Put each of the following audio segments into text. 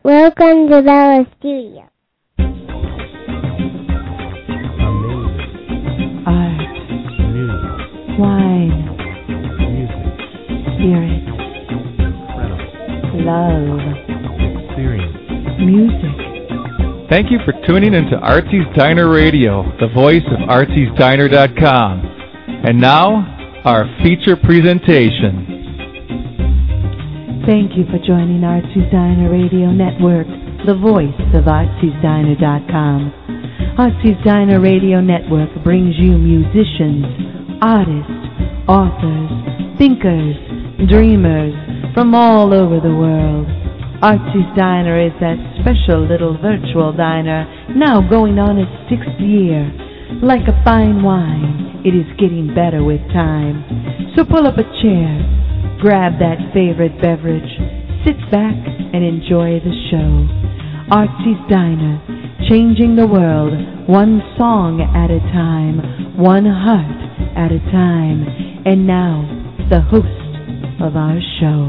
Welcome to Bella Studio. Art, Music, wine, music, spirit, incredible, love, experience. music. Thank you for tuning into Artie's Diner Radio, the voice of artiesdiner.com. And now, our feature presentation. Thank you for joining Artie's Diner Radio Network, the voice of artiesdiner.com. Artie's Diner Radio Network brings you musicians, artists, authors, thinkers, dreamers from all over the world. Artie's Diner is that special little virtual diner now going on its 6th year. Like a fine wine, it is getting better with time. So pull up a chair, grab that favorite beverage, sit back and enjoy the show. Artie's Diner, changing the world one song at a time, one heart at a time. And now, the host of our show.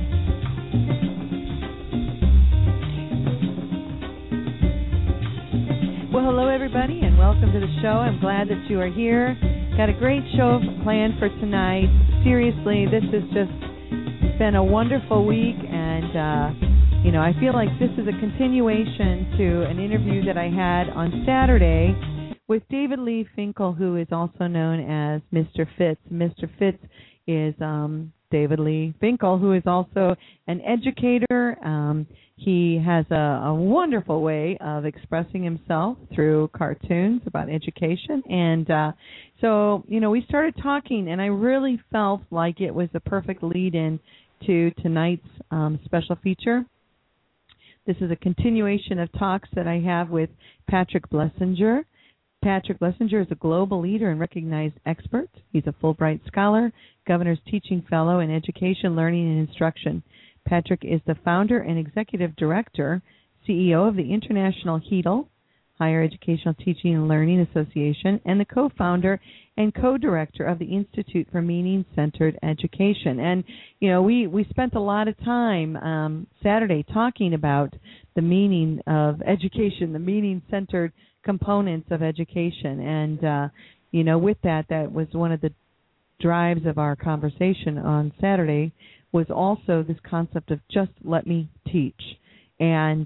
Well, hello everybody and welcome to the show. I'm glad that you are here. Got a great show planned for tonight. Seriously, this has just been a wonderful week, and I feel like this is a continuation to an interview that I had on Saturday with David Lee Finkel, who is also known as Mr. Fitz. Mr. Fitz is David Lee Finkel, who is also an educator. He has a wonderful way of expressing himself through cartoons about education. And so we started talking, and I really felt like it was the perfect lead-in to tonight's special feature. This is a continuation of talks that I have with Patrick Blessinger. Patrick Blessinger is a global leader and recognized expert. He's a Fulbright Scholar, Governor's Teaching Fellow in Education, Learning, and Instruction. Patrick is the founder and executive director, CEO of the International HEDL, Higher Educational Teaching and Learning Association, and the co-founder and co-director of the Institute for Meaning-Centered Education. And, we spent a lot of time Saturday talking about the meaning of education, the meaning-centered components of education. And, with that was one of the drives of our conversation on Saturday, was also this concept of just let me teach. And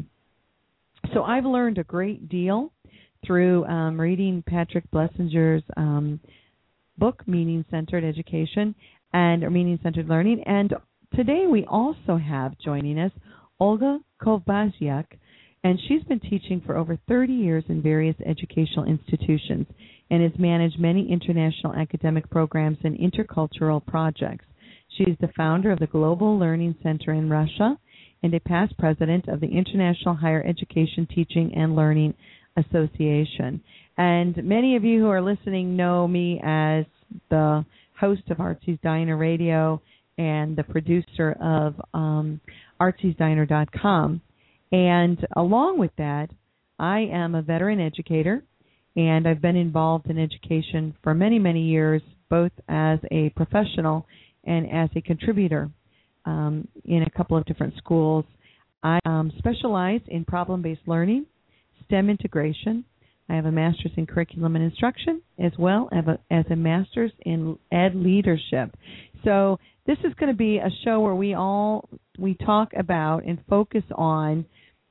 so I've learned a great deal through reading Patrick Blessinger's book, Meaning-Centered Education or Meaning-Centered Learning. And today we also have joining us Olga Kovbasiak, and she's been teaching for over 30 years in various educational institutions and has managed many international academic programs and intercultural projects. She is the founder of the Global Learning Center in Russia and a past president of the International Higher Education Teaching and Learning Association. And many of you who are listening know me as the host of Artie's Diner Radio and the producer of artiesdiner.com. And along with that, I am a veteran educator, and I've been involved in education for many, many years, both as a professional and as a contributor in a couple of different schools. I specialize in problem-based learning, STEM integration. I have a master's in curriculum and instruction, as well as a master's in ed leadership. So this is going to be a show where we talk about and focus on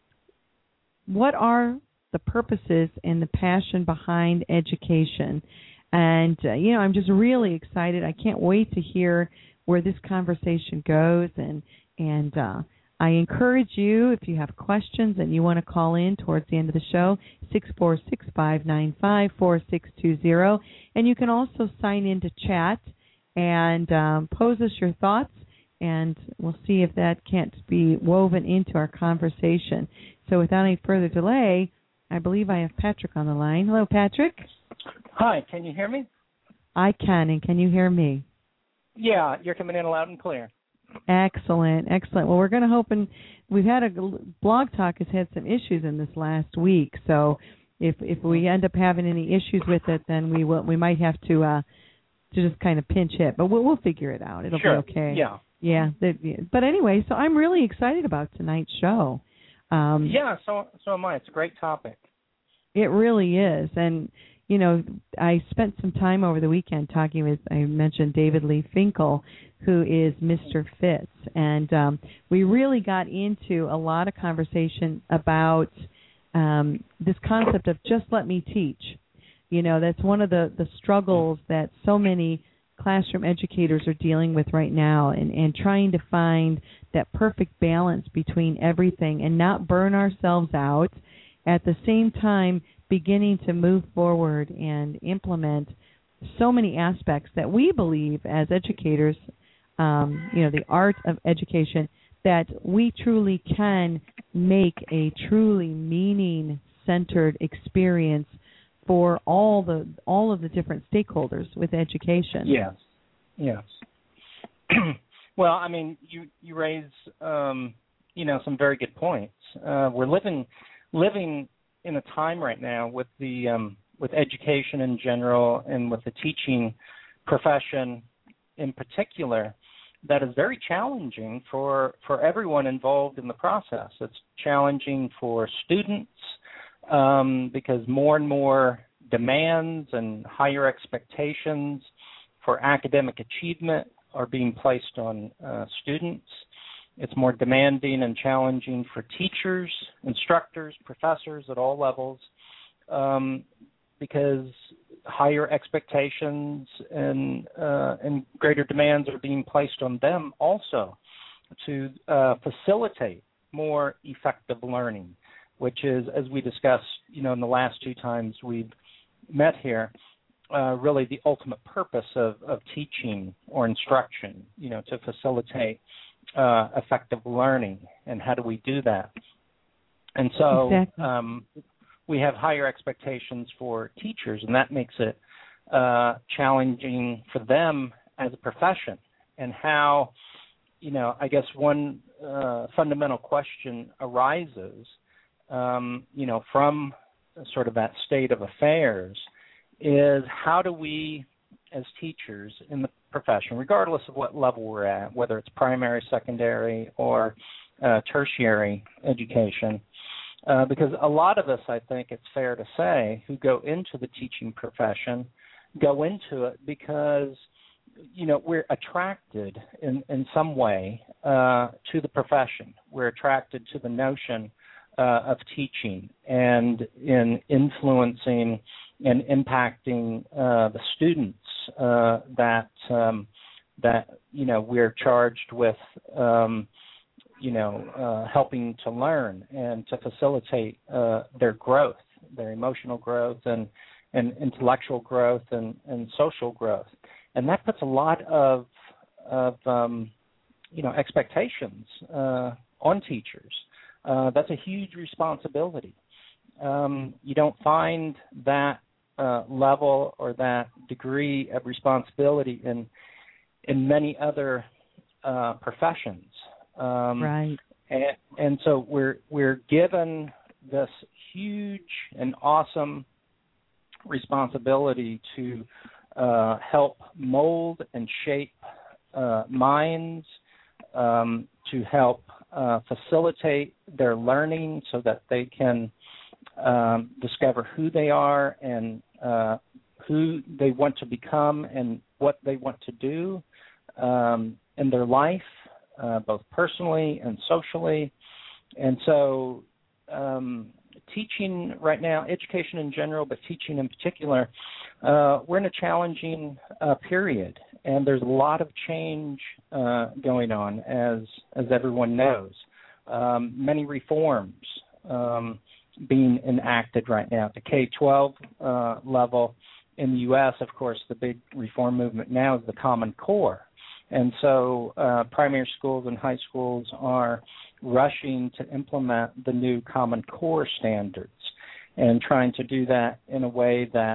what are the purposes and the passion behind education. And, I'm just really excited. I can't wait to hear where this conversation goes. And I encourage you, if you have questions and you want to call in towards the end of the show, 646-595-4620. And you can also sign in to chat and pose us your thoughts, and we'll see if that can't be woven into our conversation. So without any further delay, I believe I have Patrick on the line. Hello, Patrick. Hi, can you hear me? I can, and can you hear me? Yeah, you're coming in loud and clear. Excellent, excellent. Well, we're going to hope, and we've had Blog Talk has had some issues in this last week, so if we end up having any issues with it, then we might have to just kind of pinch hit, but we'll figure it out. It'll Sure. be okay. Yeah. Yeah. But anyway, so I'm really excited about tonight's show. Yeah, so am I. It's a great topic. It really is. And, you know, I spent some time over the weekend talking with, I mentioned David Lee Finkel, who is Mr. Fitz. And we really got into a lot of conversation about this concept of just let me teach. You know, that's one of the struggles that so many classroom educators are dealing with right now, and trying to find that perfect balance between everything and not burn ourselves out, at the same time beginning to move forward and implement so many aspects that we believe as educators, you know, the art of education, that we truly can make a truly meaning-centered experience for all of the different stakeholders with education. Yes. Well, I mean, you raise you know, some very good points. We're living in a time right now with with education in general and with the teaching profession in particular that is very challenging for everyone involved in the process. It's challenging for students because more and more demands and higher expectations for academic achievement are being placed on students. It's more demanding and challenging for teachers, instructors, professors at all levels because higher expectations and greater demands are being placed on them also to facilitate more effective learning, which is, as we discussed, you know, in the last two times we've met here, really the ultimate purpose of teaching or instruction, you know, to facilitate effective learning. And how do we do that? And so Exactly. We have higher expectations for teachers, and that makes it challenging for them as a profession. And how, you know, I guess one fundamental question arises, you know, from sort of that state of affairs is how do we as teachers in the profession, regardless of what level we're at, whether it's primary, secondary, or tertiary education, because a lot of us, I think it's fair to say, who go into the teaching profession, go into it because, you know, we're attracted in some way to the profession. We're attracted to the notion of teaching and in influencing and impacting the students that you know we're charged with helping to learn and to facilitate their growth, their emotional growth and intellectual growth and social growth. And that puts a lot of expectations on teachers. That's a huge responsibility. You don't find that level or that degree of responsibility in many other professions. Right. And so we're given this huge and awesome responsibility to help mold and shape minds, to help facilitate their learning so that they can discover who they are and who they want to become and what they want to do in their life, both personally and socially. And so teaching right now, education in general, but teaching in particular, we're in a challenging period, and there's a lot of change going on, as everyone knows. Many reforms being enacted right now at the K-12 level. In the U.S., of course, the big reform movement now is the Common Core. And so primary schools and high schools are rushing to implement the new Common Core standards and trying to do that in a way that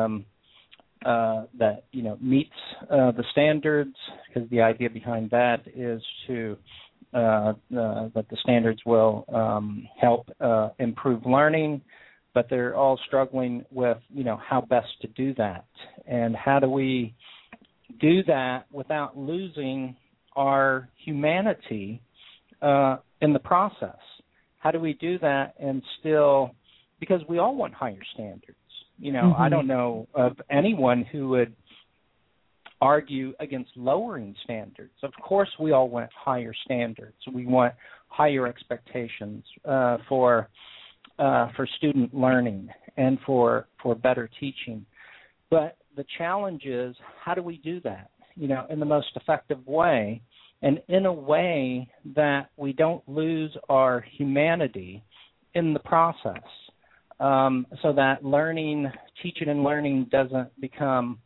meets the standards, because the idea behind that is to that the standards will help improve learning, but they're all struggling with how best to do that, and how do we do that without losing our humanity in the process. how do we do that and still, because we all want higher standards. I don't know of anyone who would argue against lowering standards. Of course, we all want higher standards. We want higher expectations for student learning and for better teaching. But the challenge is, how do we do that, in the most effective way, and in a way that we don't lose our humanity in the process, so that teaching and learning doesn't become,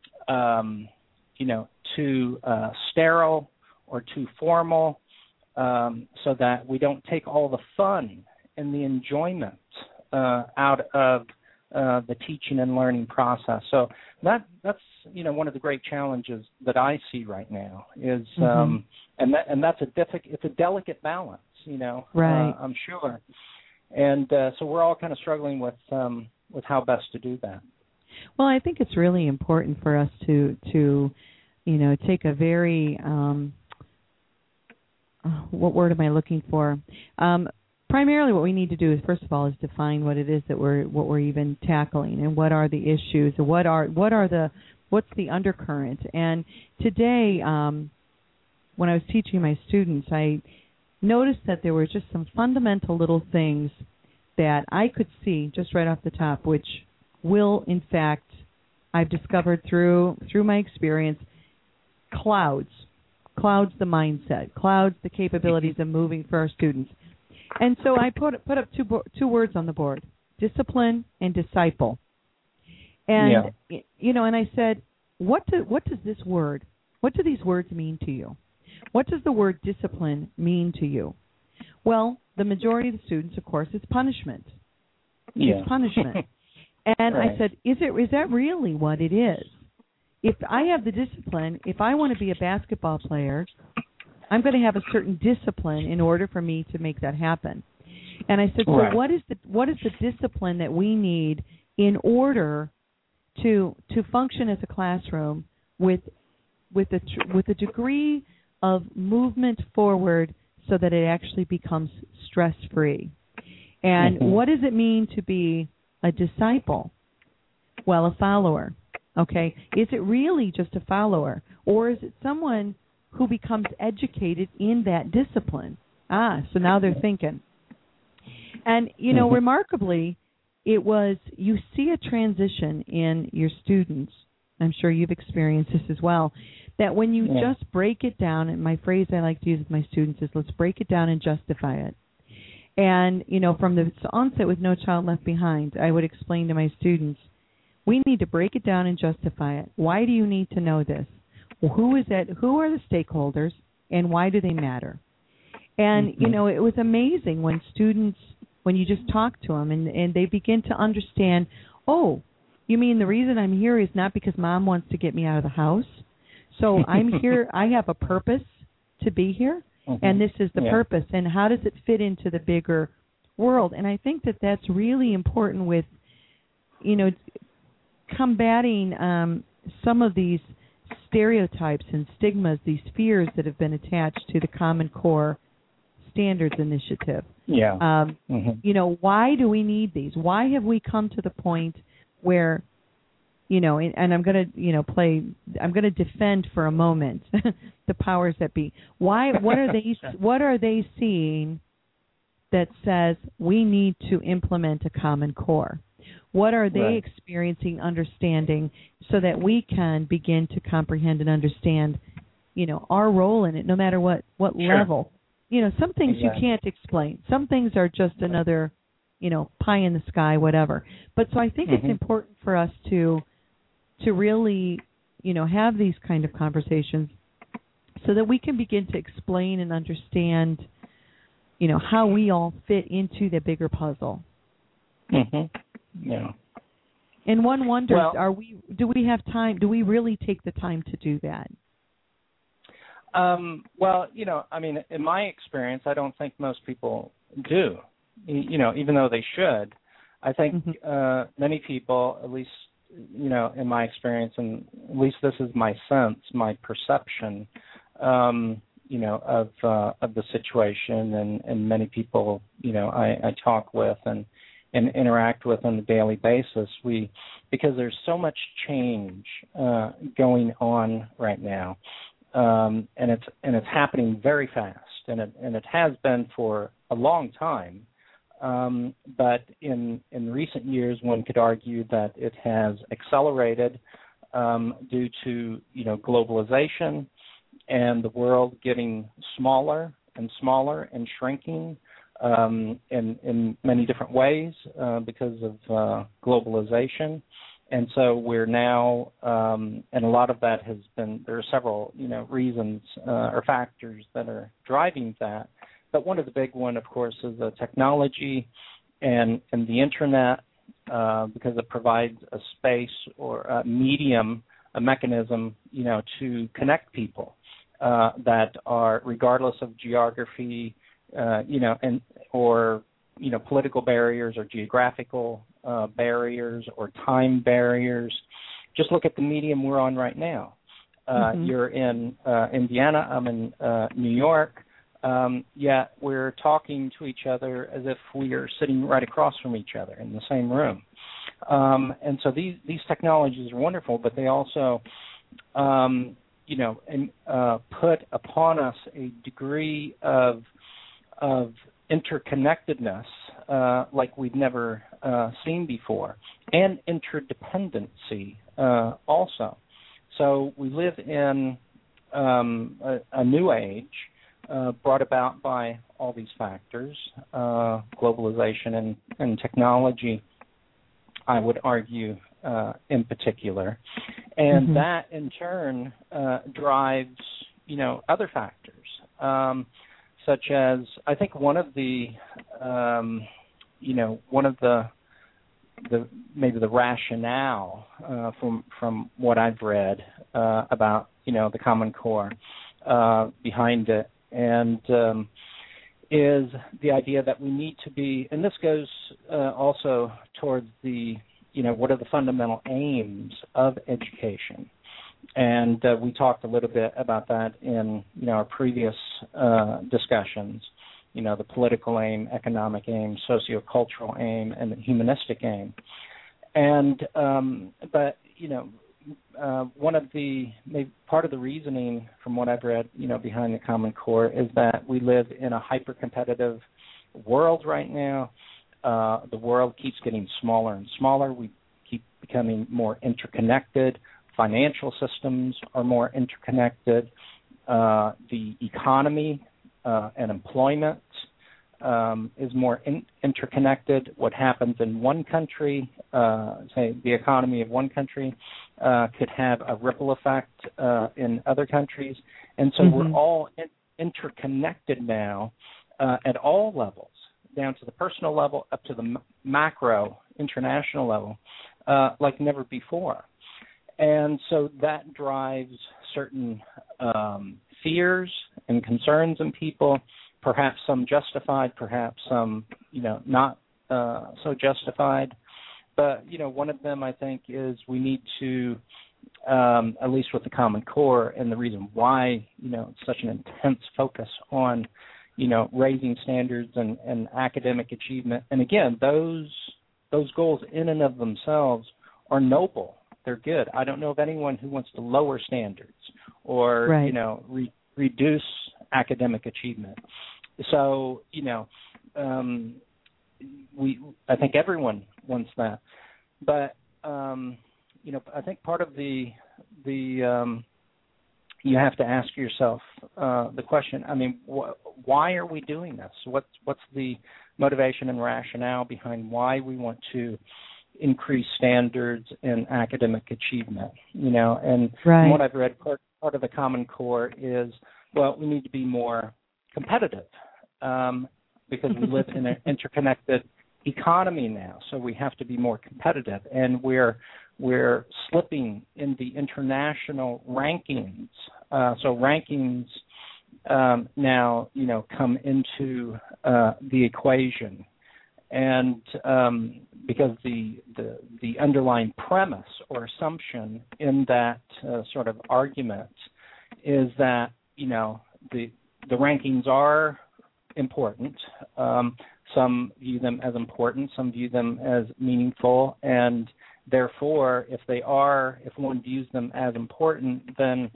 too sterile or too formal, so that we don't take all the fun and the enjoyment out of the teaching and learning process. So that's one of the great challenges that I see right now is, and that's it's a delicate balance, right? I'm sure, and so we're all kind of struggling with how best to do that. Well, I think it's really important for us to take a very what word am I looking for? Primarily, what we need to do is, first of all, is define what it is that we're even tackling, and what are the issues, and what's the undercurrent. And today, when I was teaching my students, I noticed that there were just some fundamental little things that I could see just right off the top, which will, in fact, I've discovered through my experience, clouds the mindset, clouds the capabilities of moving for our students. And so I put up two words on the board: discipline and disciple. And and I said, what does these words mean to you? What does the word discipline mean to you? Well, the majority of the students, of course, it's punishment. Yeah. It's punishment. And right. I said, is that really what it is? If I have the discipline, if I want to be a basketball player, I'm going to have a certain discipline in order for me to make that happen. And I said, so right. what is the discipline that we need in order to function as a classroom with a degree of movement forward so that it actually becomes stress-free? And what does it mean to be a disciple? Well, a follower. Okay, is it really just a follower, or is it someone who becomes educated in that discipline? So now they're thinking. And, remarkably, it was, you see a transition in your students. I'm sure you've experienced this as well, that when you just break it down, and my phrase I like to use with my students is, let's break it down and justify it. And, from the onset with No Child Left Behind, I would explain to my students, we need to break it down and justify it. Why do you need to know this? Well, who is it? Who are the stakeholders, and why do they matter? And, it was amazing when you just talk to them and they begin to understand, oh, you mean the reason I'm here is not because Mom wants to get me out of the house? So I'm here, I have a purpose to be here, and this is the purpose. And how does it fit into the bigger world? And I think that that's really important with, combating some of these stereotypes and stigmas, these fears that have been attached to the Common Core Standards Initiative. Yeah. Why do we need these? Why have we come to the point where, and I'm going to defend for a moment the powers that be. What are they seeing that says we need to implement a Common Core? What are they experiencing, understanding, so that we can begin to comprehend and understand, our role in it, no matter what level. Some things you can't explain. Some things are just another, pie in the sky, whatever. But so I think it's important for us to really, have these kind of conversations so that we can begin to explain and understand, how we all fit into the bigger puzzle. Yeah. And one wonders, do we have time? Do we really take the time to do that? In my experience, I don't think most people do, even though they should. I think many people, at least, in my experience, and at least this is my sense, my perception, of the situation, and many people, I talk with and interact with on a daily basis. Because there's so much change going on right now, and it's happening very fast, and it has been for a long time. But in recent years, one could argue that it has accelerated due to globalization and the world getting smaller and smaller and shrinking in many different ways because of globalization. And so we're now, and a lot of that has been, there are several reasons or factors that are driving that. But one of the big one, of course, is the technology and the internet, because it provides a space or a medium, a mechanism, to connect people that are, regardless of geography, or political barriers or geographical barriers or time barriers. Just look at the medium we're on right now. You're in Indiana, I'm in New York. Yet we're talking to each other as if we are sitting right across from each other in the same room. And so these technologies are wonderful, but they also, put upon us a degree of interconnectedness like we've never seen before, and interdependency also. So we live in a new age brought about by all these factors, globalization and technology, I would argue, in particular. And that, in turn, drives, other factors, such as, I think one of the maybe the rationale from what I've read about, the Common Core behind it, and is the idea that we need to be, and this goes also towards the, what are the fundamental aims of education? And we talked a little bit about that in, our previous discussions, the political aim, economic aim, sociocultural aim, and the humanistic aim. And, but, one of the, maybe part of the reasoning from what I've read, behind the Common Core is that we live in a hyper-competitive world right now. The world keeps getting smaller and smaller. We keep becoming more interconnected. Financial systems are more interconnected. The economy and employment is more interconnected. What happens in one country, say the economy of one country, could have a ripple effect in other countries. And so we're all interconnected now at all levels, down to the personal level, up to the macro, international level, like never before. And so that drives certain fears and concerns in people, perhaps some justified, perhaps some, not so justified. But, one of them, I think, is we need to, at least with the Common Core, and the reason why, it's such an intense focus on, raising standards and academic achievement. And again, those goals in and of themselves are noble. They're good. I don't know of anyone who wants to lower standards or, reduce academic achievement. So, I think everyone wants that. But, I think part of the you have to ask yourself the question, why are we doing this? What's the motivation and rationale behind why we want to increase standards in academic achievement? And from what I've read, part of the Common Core is, well, we need to be more competitive because we live in an interconnected economy now, so we have to be more competitive, and we're slipping in the international rankings. So rankings now, come into the equation, and because the underlying premise or assumption in that sort of argument is that the rankings are important. Some view them as important, some view them as meaningful, and therefore, if one views them as important, then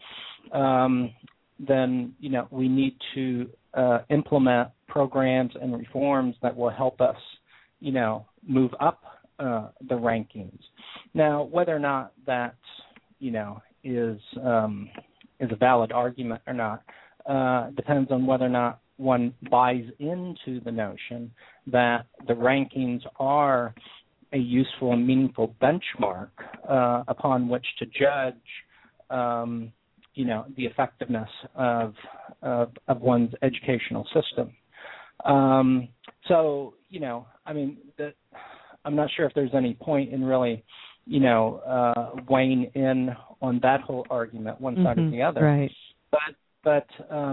we need to implement programs and reforms that will help us, move up the rankings. Now, whether or not that, is a valid argument or not depends on whether or not one buys into the notion that the rankings are a useful and meaningful benchmark upon which to judge, the effectiveness of one's educational system. I'm not sure if there's any point in really, weighing in on that whole argument, one side or the other. Right. But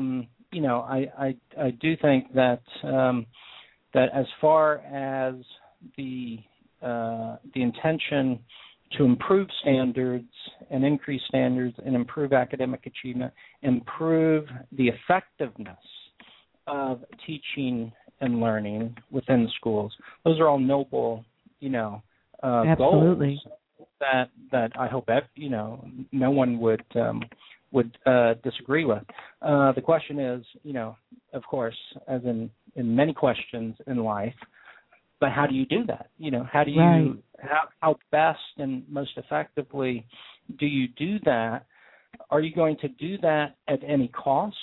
I do think that that as far as the intention to improve standards and increase standards and improve academic achievement, improve the effectiveness of teaching and learning within schools, those are all noble, Absolutely. goals that I hope no one would disagree with. The question is, of course, as in many questions in life, but how do you do that? How do you how best and most effectively do you do that? Are you going to do that at any cost,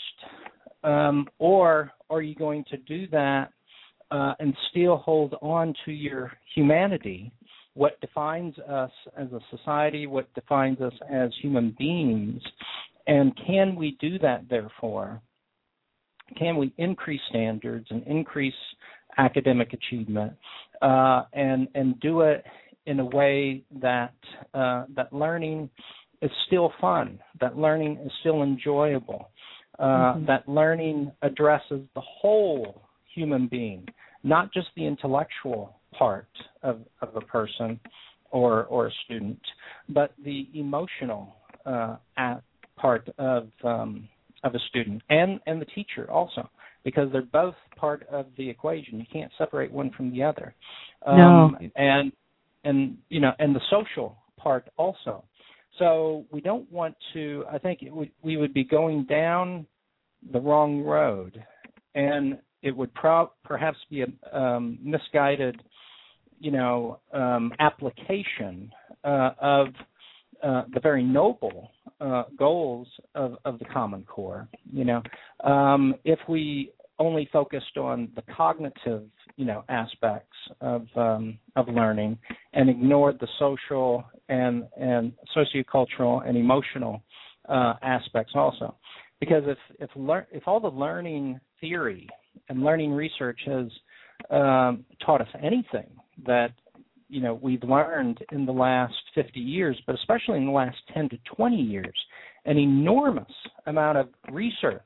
or are you going to do that and still hold on to your humanity, what defines us as a society, what defines us as human beings? And can we do that, therefore? Can we increase standards and increase academic achievement and do it in a way that that learning is still fun, that learning is still enjoyable, that learning addresses the whole human being, not just the intellectual part of a person or a student, but the emotional part of a student and the teacher also, because they're both part of the equation. You can't separate one from the other. No. And the social part also. So we don't want to. I think we would be going down the wrong road, and it would perhaps be a misguided, application of the very noble goals of the Common Core. If we only focused on the cognitive, aspects of learning and ignored the social and sociocultural and emotional aspects also, because if all the learning theory and learning research has taught us anything that we've learned in the last 50 years, but especially in the last 10 to 20 years, an enormous amount of research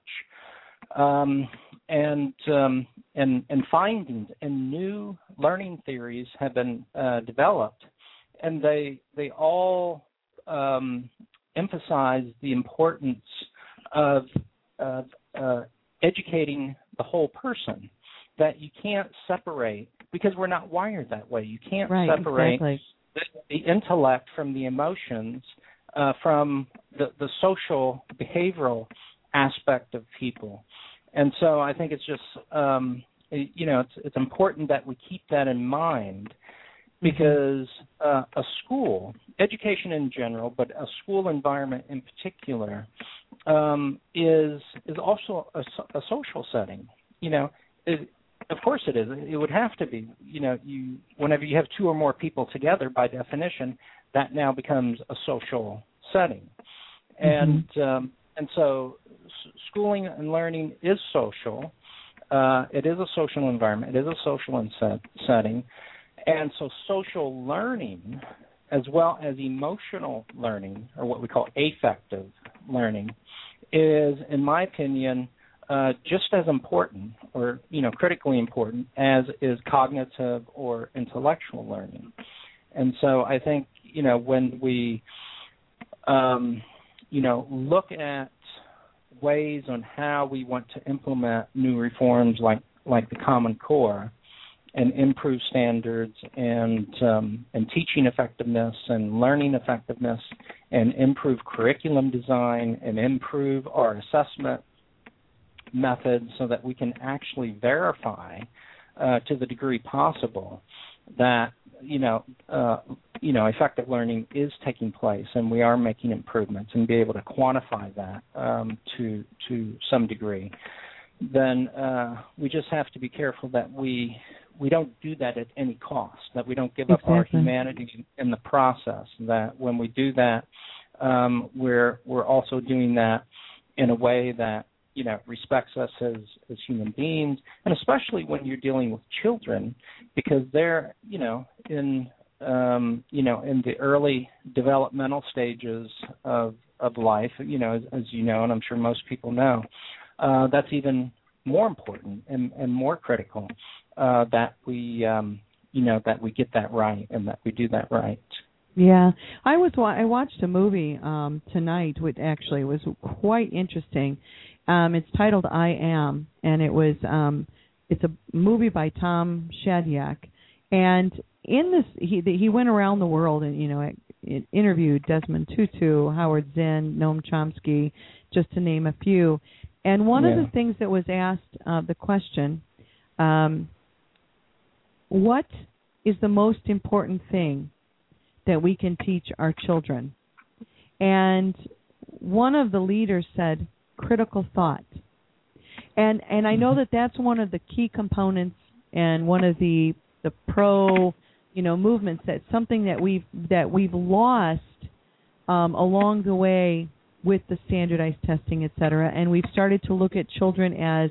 and findings and new learning theories have been developed, and they all emphasize the importance of educating the whole person, that you can't separate, because we're not wired that way. You can't separate the intellect from the emotions, from the social behavioral aspect of people. And so I think it's just, it's important that we keep that in mind, because a school, education in general, but a school environment in particular, is also a social setting. Of course it is. It would have to be. Whenever you have two or more people together, by definition, that now becomes a social setting. And so schooling and learning is social. It is a social environment. It is a social setting. And so social learning, as well as emotional learning, or what we call affective learning, is, in my opinion, just as important, or critically important, as is cognitive or intellectual learning. And so I think when we look at ways on how we want to implement new reforms like the Common Core and improve standards and teaching effectiveness and learning effectiveness and improve curriculum design and improve our assessment methods so that we can actually verify to the degree possible that effective learning is taking place and we are making improvements, and be able to quantify that to some degree. Then we just have to be careful that we don't do that at any cost, that we don't give up our humanity in the process, that when we do that, we're also doing that in a way that respects us as human beings, and especially when you're dealing with children, because they're in the early developmental stages of life, as you know, and I'm sure most people know, that's even more important and more critical that we get that right and that we do that right. Yeah, I watched a movie tonight, which actually was quite interesting. It's titled I Am, and it's a movie by Tom Shadyac, and in this he went around the world and interviewed Desmond Tutu, Howard Zinn, Noam Chomsky, just to name a few. And one of the things that was asked, the question, what is the most important thing that we can teach our children? And one of the leaders said, critical thought. And I know that that's one of the key components and one of the pro movements, that's something that we've lost along the way with the standardized testing, et cetera, and we've started to look at children as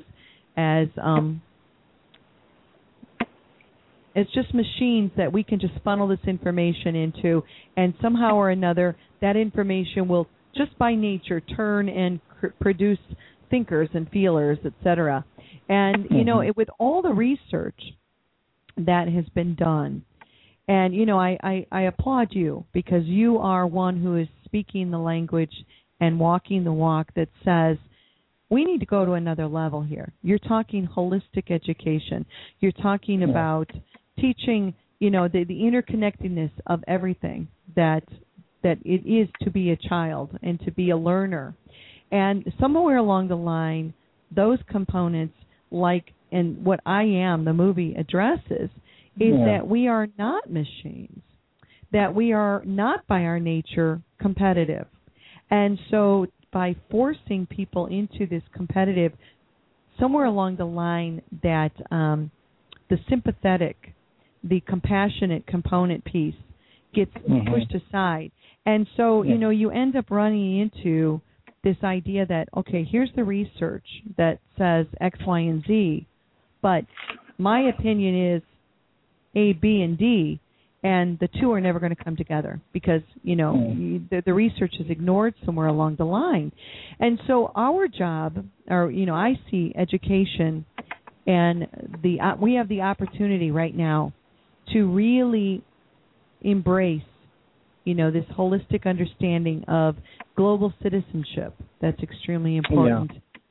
it's just machines that we can just funnel this information into, and somehow or another that information will just by nature turn and produce thinkers and feelers, et cetera. And with all the research that has been done, and I applaud you, because you are one who is speaking the language and walking the walk that says we need to go to another level here. You're talking holistic education. You're talking about teaching, the interconnectedness of everything that it is to be a child and to be a learner. And somewhere along the line, those components, and what I Am, the movie addresses, is that we are not machines, that we are not by our nature competitive. And so by forcing people into this competitive, somewhere along the line that the sympathetic, the compassionate component piece gets pushed aside. And so, you end up running into this idea that, okay, here's the research that says X, Y, and Z, but my opinion is A, B, and D, and the two are never going to come together because, the research is ignored somewhere along the line. And so our job, or, I see education, and we have the opportunity right now to really embrace, this holistic understanding of global citizenship. That's extremely important.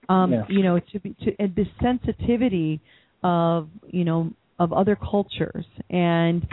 The sensitivity of, of other cultures and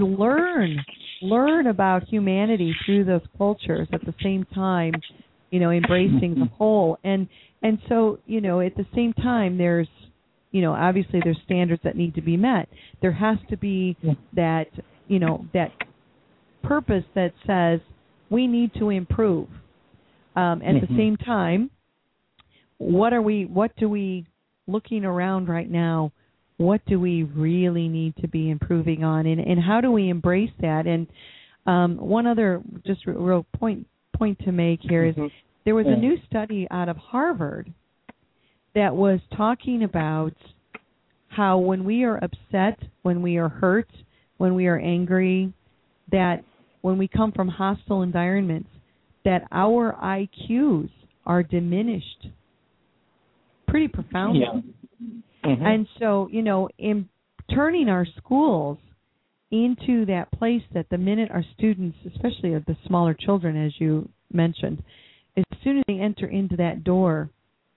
learn about humanity through those cultures at the same time, embracing the whole. And so, at the same time, there's, obviously there's standards that need to be met. There has to be that, that purpose that says we need to improve. At the same time, what do we, looking around right now, what do we really need to be improving on, and how do we embrace that? And one other just real point to make here is there was a new study out of Harvard that was talking about how when we are upset, when we are hurt, when we are angry, that when we come from hostile environments, that our IQs are diminished pretty profoundly. And so, in turning our schools into that place that the minute our students, especially the smaller children, as you mentioned, as soon as they enter into that door,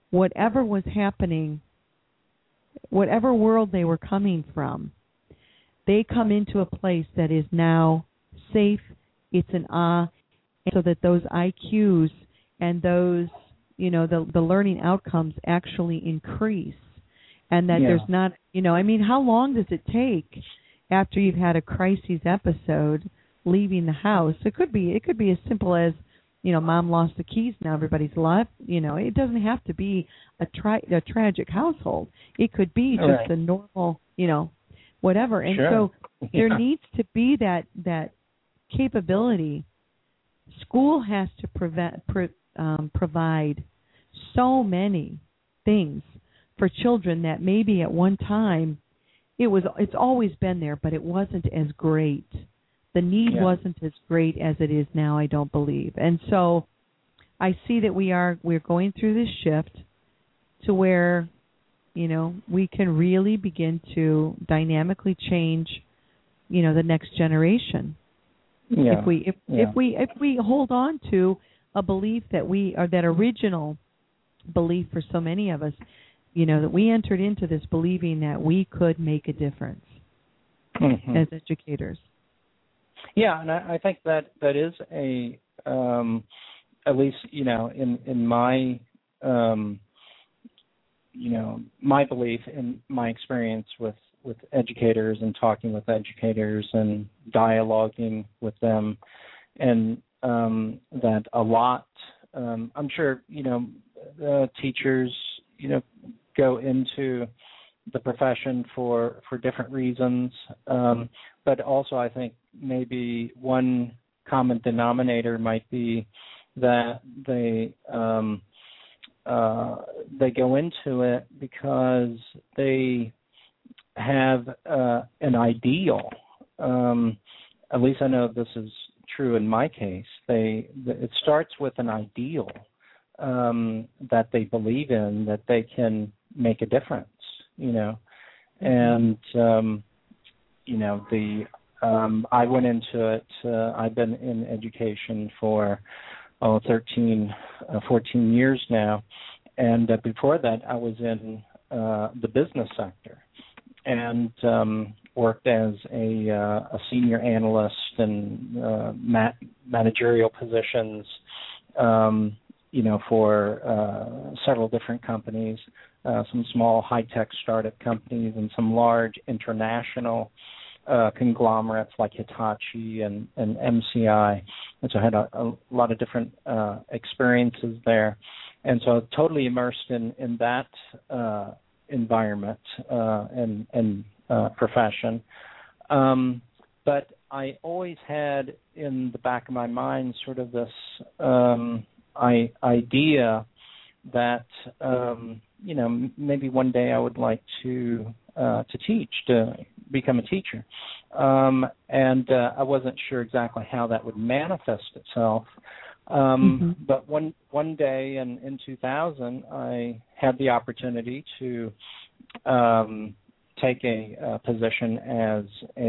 whatever was happening, whatever world they were coming from, they come into a place that is now safe, it's an so that those IQs and those, the learning outcomes actually increase. And that there's not, how long does it take after you've had a crisis episode leaving the house? It could be as simple as, mom lost the keys, now everybody's left. It doesn't have to be a tragic household. It could be just a normal, whatever. And so there needs to be that capability. School has to provide so many things for children that maybe at one time it's always been there, but it wasn't as great. The need wasn't as great as it is now, I don't believe. And so I see that we're going through this shift to where, we can really begin to dynamically change, the next generation. Yeah. If we hold on to a belief that original belief for so many of us, that we entered into this believing that we could make a difference as educators. Yeah, and I think that is a at least in my my belief and my experience with educators and talking with educators and dialoguing with them, and that a lot. I'm sure teachers go into the profession for different reasons, but also I think maybe one common denominator might be that they go into it because they have an ideal. At least I know this is true in my case. It starts with an ideal that they believe in, that they can make a difference, and I went into it. I've been in education for 13, 14 years now, and before that I was in the business sector and worked as a senior analyst and managerial positions, for several different companies, some small high-tech startup companies and some large international conglomerates like Hitachi and MCI. And so I had a lot of different experiences there. And so totally immersed in that environment and profession. But I always had in the back of my mind sort of this idea that maybe one day I would like to teach, to become a teacher, and I wasn't sure exactly how that would manifest itself. But one day in 2000, I had the opportunity to take a position as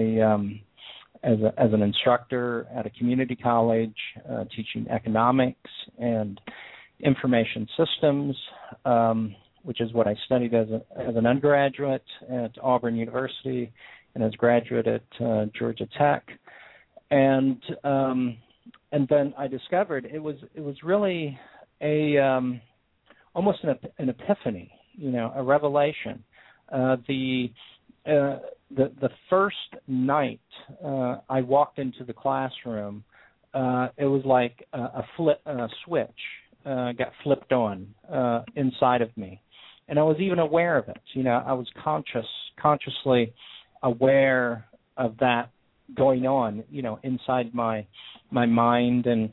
an instructor at a community college, teaching economics and information systems, which is what I studied as an undergraduate at Auburn University and as a graduate at Georgia Tech, and then I discovered it was really almost an epiphany, a revelation. The first night I walked into the classroom, it was like a switch got flipped on inside of me, and I was even aware of it. I was consciously aware of that going on, inside my mind and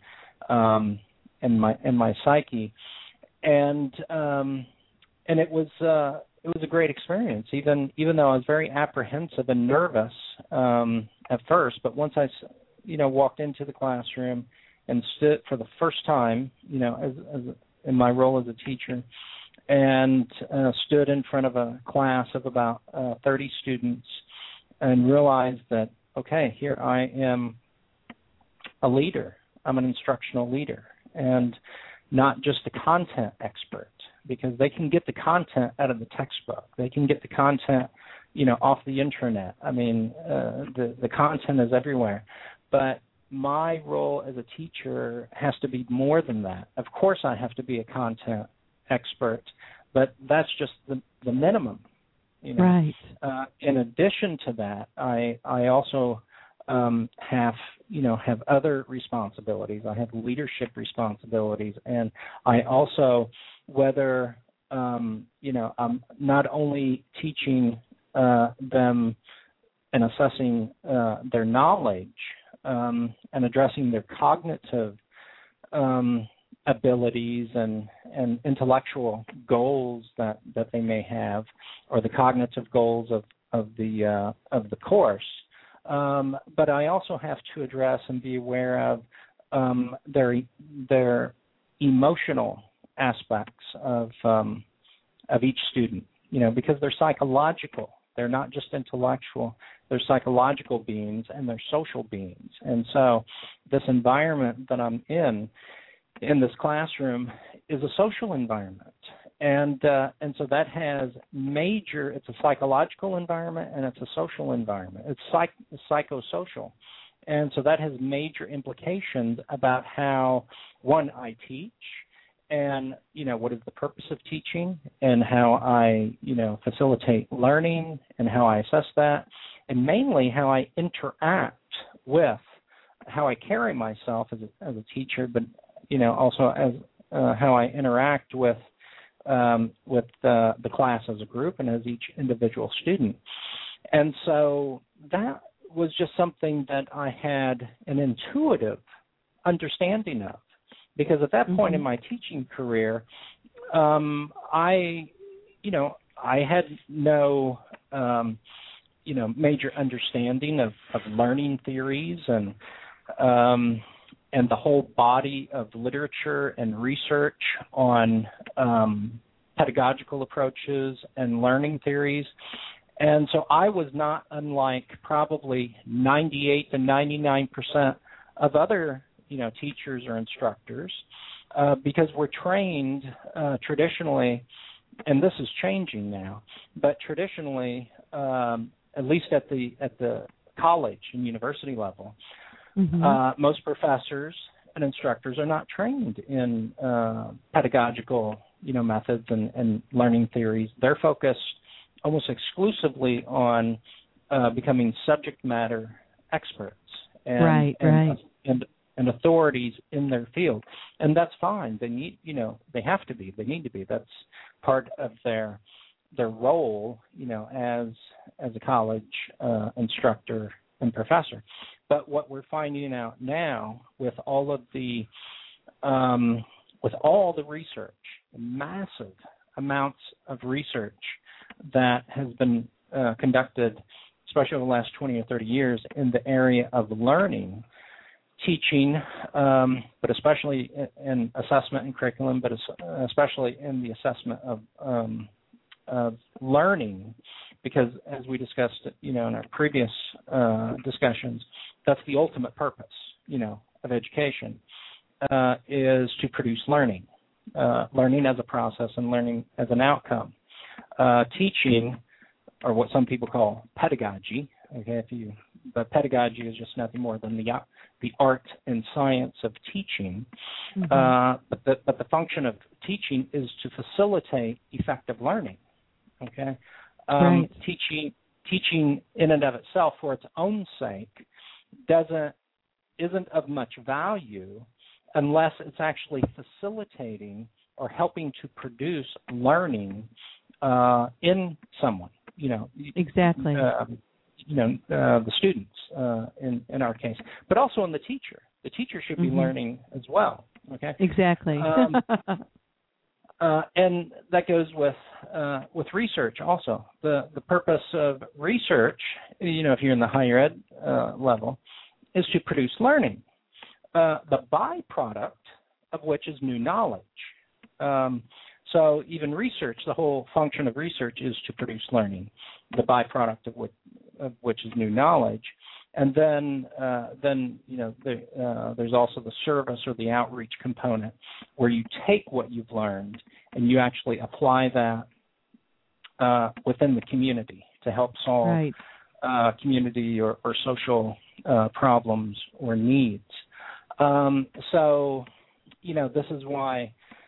my psyche, and it was a great experience, even though I was very apprehensive and nervous at first. But once I walked into the classroom and stood for the first time, as in my role as a teacher, and stood in front of a class of about 30 students, and realized that, okay, here I am a leader. I'm an instructional leader, and not just a content expert, because they can get the content out of the textbook. They can get the content, off the internet. I mean, the content is everywhere. But my role as a teacher has to be more than that. Of course, I have to be a content expert, but that's just the minimum. Right. In addition to that, I also have other responsibilities. I have leadership responsibilities, and I also, whether I'm not only teaching them and assessing their knowledge and addressing their cognitive abilities and intellectual goals that they may have, or the cognitive goals of the course. But I also have to address and be aware of their emotional aspects of each student, because they're psychological. They're not just intellectual. They're psychological beings, and they're social beings. And so this environment that I'm in this classroom is a social environment. And so that has it's a psychological environment and it's a social environment. It's psychosocial. And so that has major implications about how, one, I teach, and, what is the purpose of teaching, and how I, facilitate learning, and how I assess that, and mainly how I interact with, how I carry myself as a teacher, but, also as how I interact with the class as a group and as each individual student. And so that was just something that I had an intuitive understanding of, because at that point in my teaching career, I had no, major understanding of learning theories and the whole body of literature and research on pedagogical approaches and learning theories. And so I was not unlike probably 98 to 99% of other, teachers or instructors, because we're trained traditionally, and this is changing now, but traditionally, at least at the college and university level, most professors and instructors are not trained in pedagogical, methods and learning theories. They're focused almost exclusively on becoming subject matter experts and authorities in their field, and that's fine. They need, they have to be. They need to be. That's part of their role, as a college instructor and professor. But what we're finding out now with all of the research, massive amounts of research that has been conducted, especially over the last 20 or 30 years, in the area of learning, teaching, but especially in assessment and curriculum, but especially in the assessment of learning, because as we discussed, in our previous discussions, that's the ultimate purpose, of education, is to produce learning as a process and learning as an outcome. Teaching, or what some people call pedagogy, but pedagogy is just nothing more than the art and science of teaching. But the function of teaching is to facilitate effective learning. Right. Teaching in and of itself, for its own sake, isn't of much value unless it's actually facilitating or helping to produce learning in someone. Exactly. The students in our case, but also in the teacher. The teacher should be learning as well. Exactly. And that goes with research also. The purpose of research, if you're in the higher ed level, is to produce learning. The byproduct of which is new knowledge. So even research, the whole function of research is to produce learning. The byproduct of which is new knowledge. And then there's also the service or the outreach component, where you take what you've learned and you actually apply that within the community to help solve community or social problems or needs. So, this is why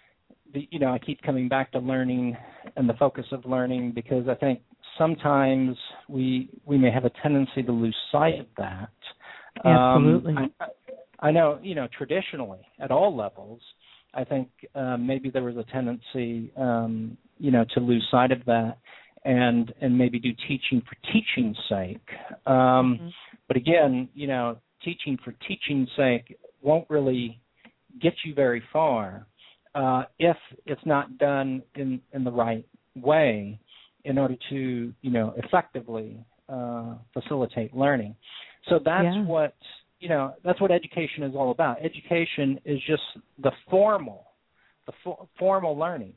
I keep coming back to learning and the focus of learning, because I think sometimes we may have a tendency to lose sight of that. Absolutely. I know, traditionally at all levels, I think maybe there was a tendency, to lose sight of that and maybe do teaching for teaching's sake. But again, teaching for teaching's sake won't really get you very far if it's not done in the right way in order to, effectively facilitate learning. So that's what education is all about. Education is just the formal learning.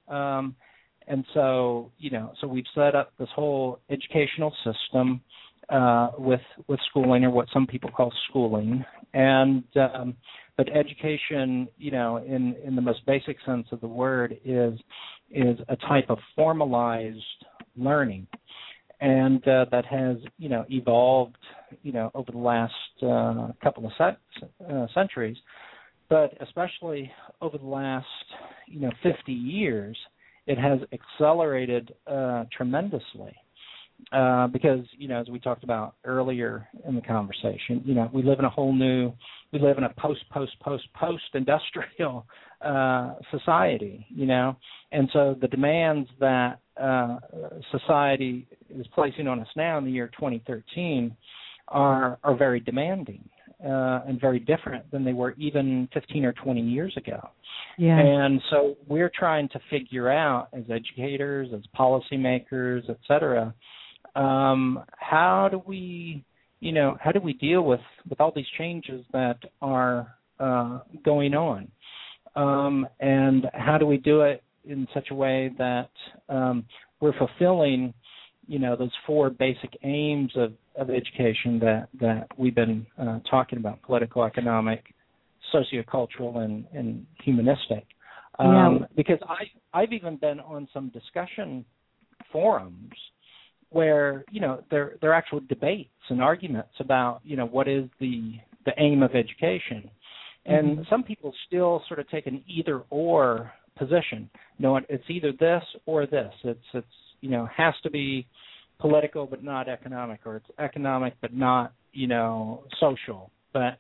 And so, so we've set up this whole educational system with schooling, or what some people call schooling, and but education, in the most basic sense of the word, is a type of formalized learning, and that has evolved over the last couple of centuries, but especially over the last 50 years, it has accelerated tremendously. Because, as we talked about earlier in the conversation, we live in a post-industrial society, and so the demands that society is placing on us now in the year 2013 are very demanding and very different than they were even 15 or 20 years ago. Yeah. And so we're trying to figure out, as educators, as policymakers, et cetera, how do we deal with all these changes that are going on, and how do we do it in such a way that we're fulfilling, those four basic aims of education that we've been talking about: political, economic, sociocultural, and humanistic. Because I've even been on some discussion forums where there are actual debates and arguments about what is the aim of education, and some people still sort of take an either or position. It's either this or this. It's has to be political but not economic, or it's economic but not social. But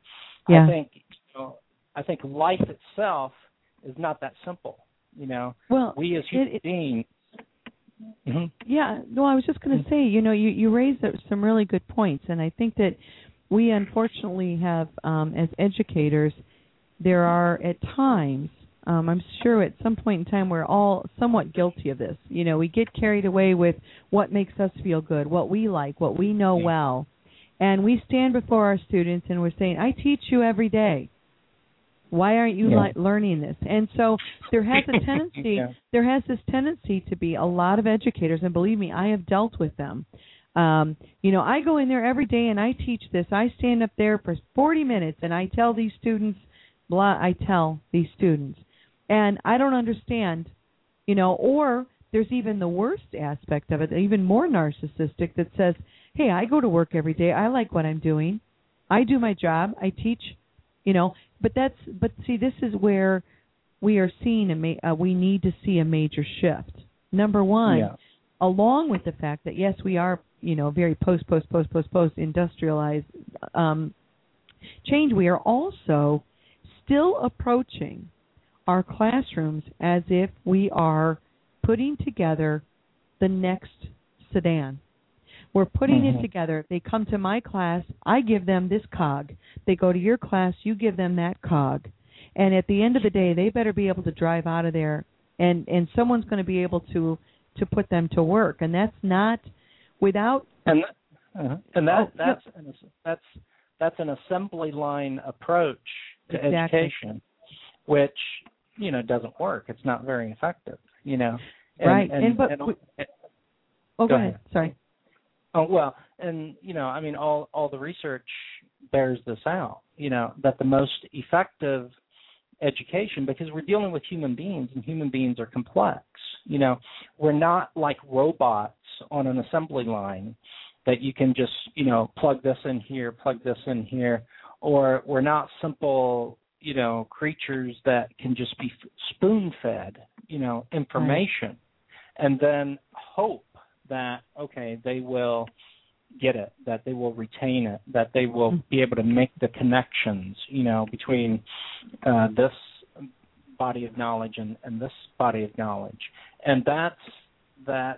I think life itself is not that simple. Well, we as human beings. Mm-hmm. Yeah, no, I was just going to say, you raised some really good points, and I think that we unfortunately have, as educators, there are at times, I'm sure at some point in time, we're all somewhat guilty of this. We get carried away with what makes us feel good, what we like, what we know well, and we stand before our students and we're saying, I teach you every day. Why aren't you learning this? And so there has a tendency, there has this tendency to be a lot of educators, and believe me, I have dealt with them. I go in there every day and I teach this. I stand up there for 40 minutes and I tell these students, and I don't understand, or there's even the worst aspect of it, even more narcissistic, that says, hey, I go to work every day. I like what I'm doing. I do my job. I teach, But see, this is where we are seeing we need to see a major shift. Number one, along with the fact that yes, we are very post industrialized change. We are also still approaching our classrooms as if we are putting together the next sedan. We're putting it together. They come to my class, I give them this cog. They go to your class, you give them that cog. And at the end of the day, they better be able to drive out of there, and someone's going to be able to put them to work. And that's not without. That's an assembly line approach to education, which doesn't work. It's not very effective. Right. Go ahead. Sorry. Oh, well, and, I mean, all the research bears this out, that the most effective education, because we're dealing with human beings, and human beings are complex. We're not like robots on an assembly line that you can just, plug this in here, or we're not simple, creatures that can just be spoon-fed, information, and then hope that, okay, they will get it, that they will retain it, that they will be able to make the connections, between this body of knowledge and this body of knowledge. And that's a,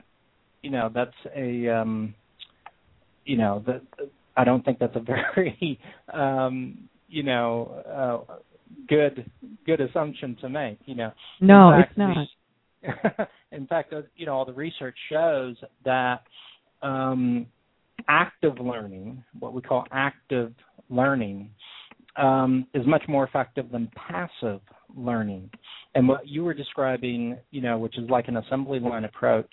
I don't think that's a very, good assumption to make, No, fact, it's not. In fact, all the research shows that active learning, what we call active learning, is much more effective than passive learning. And what you were describing, which is like an assembly line approach,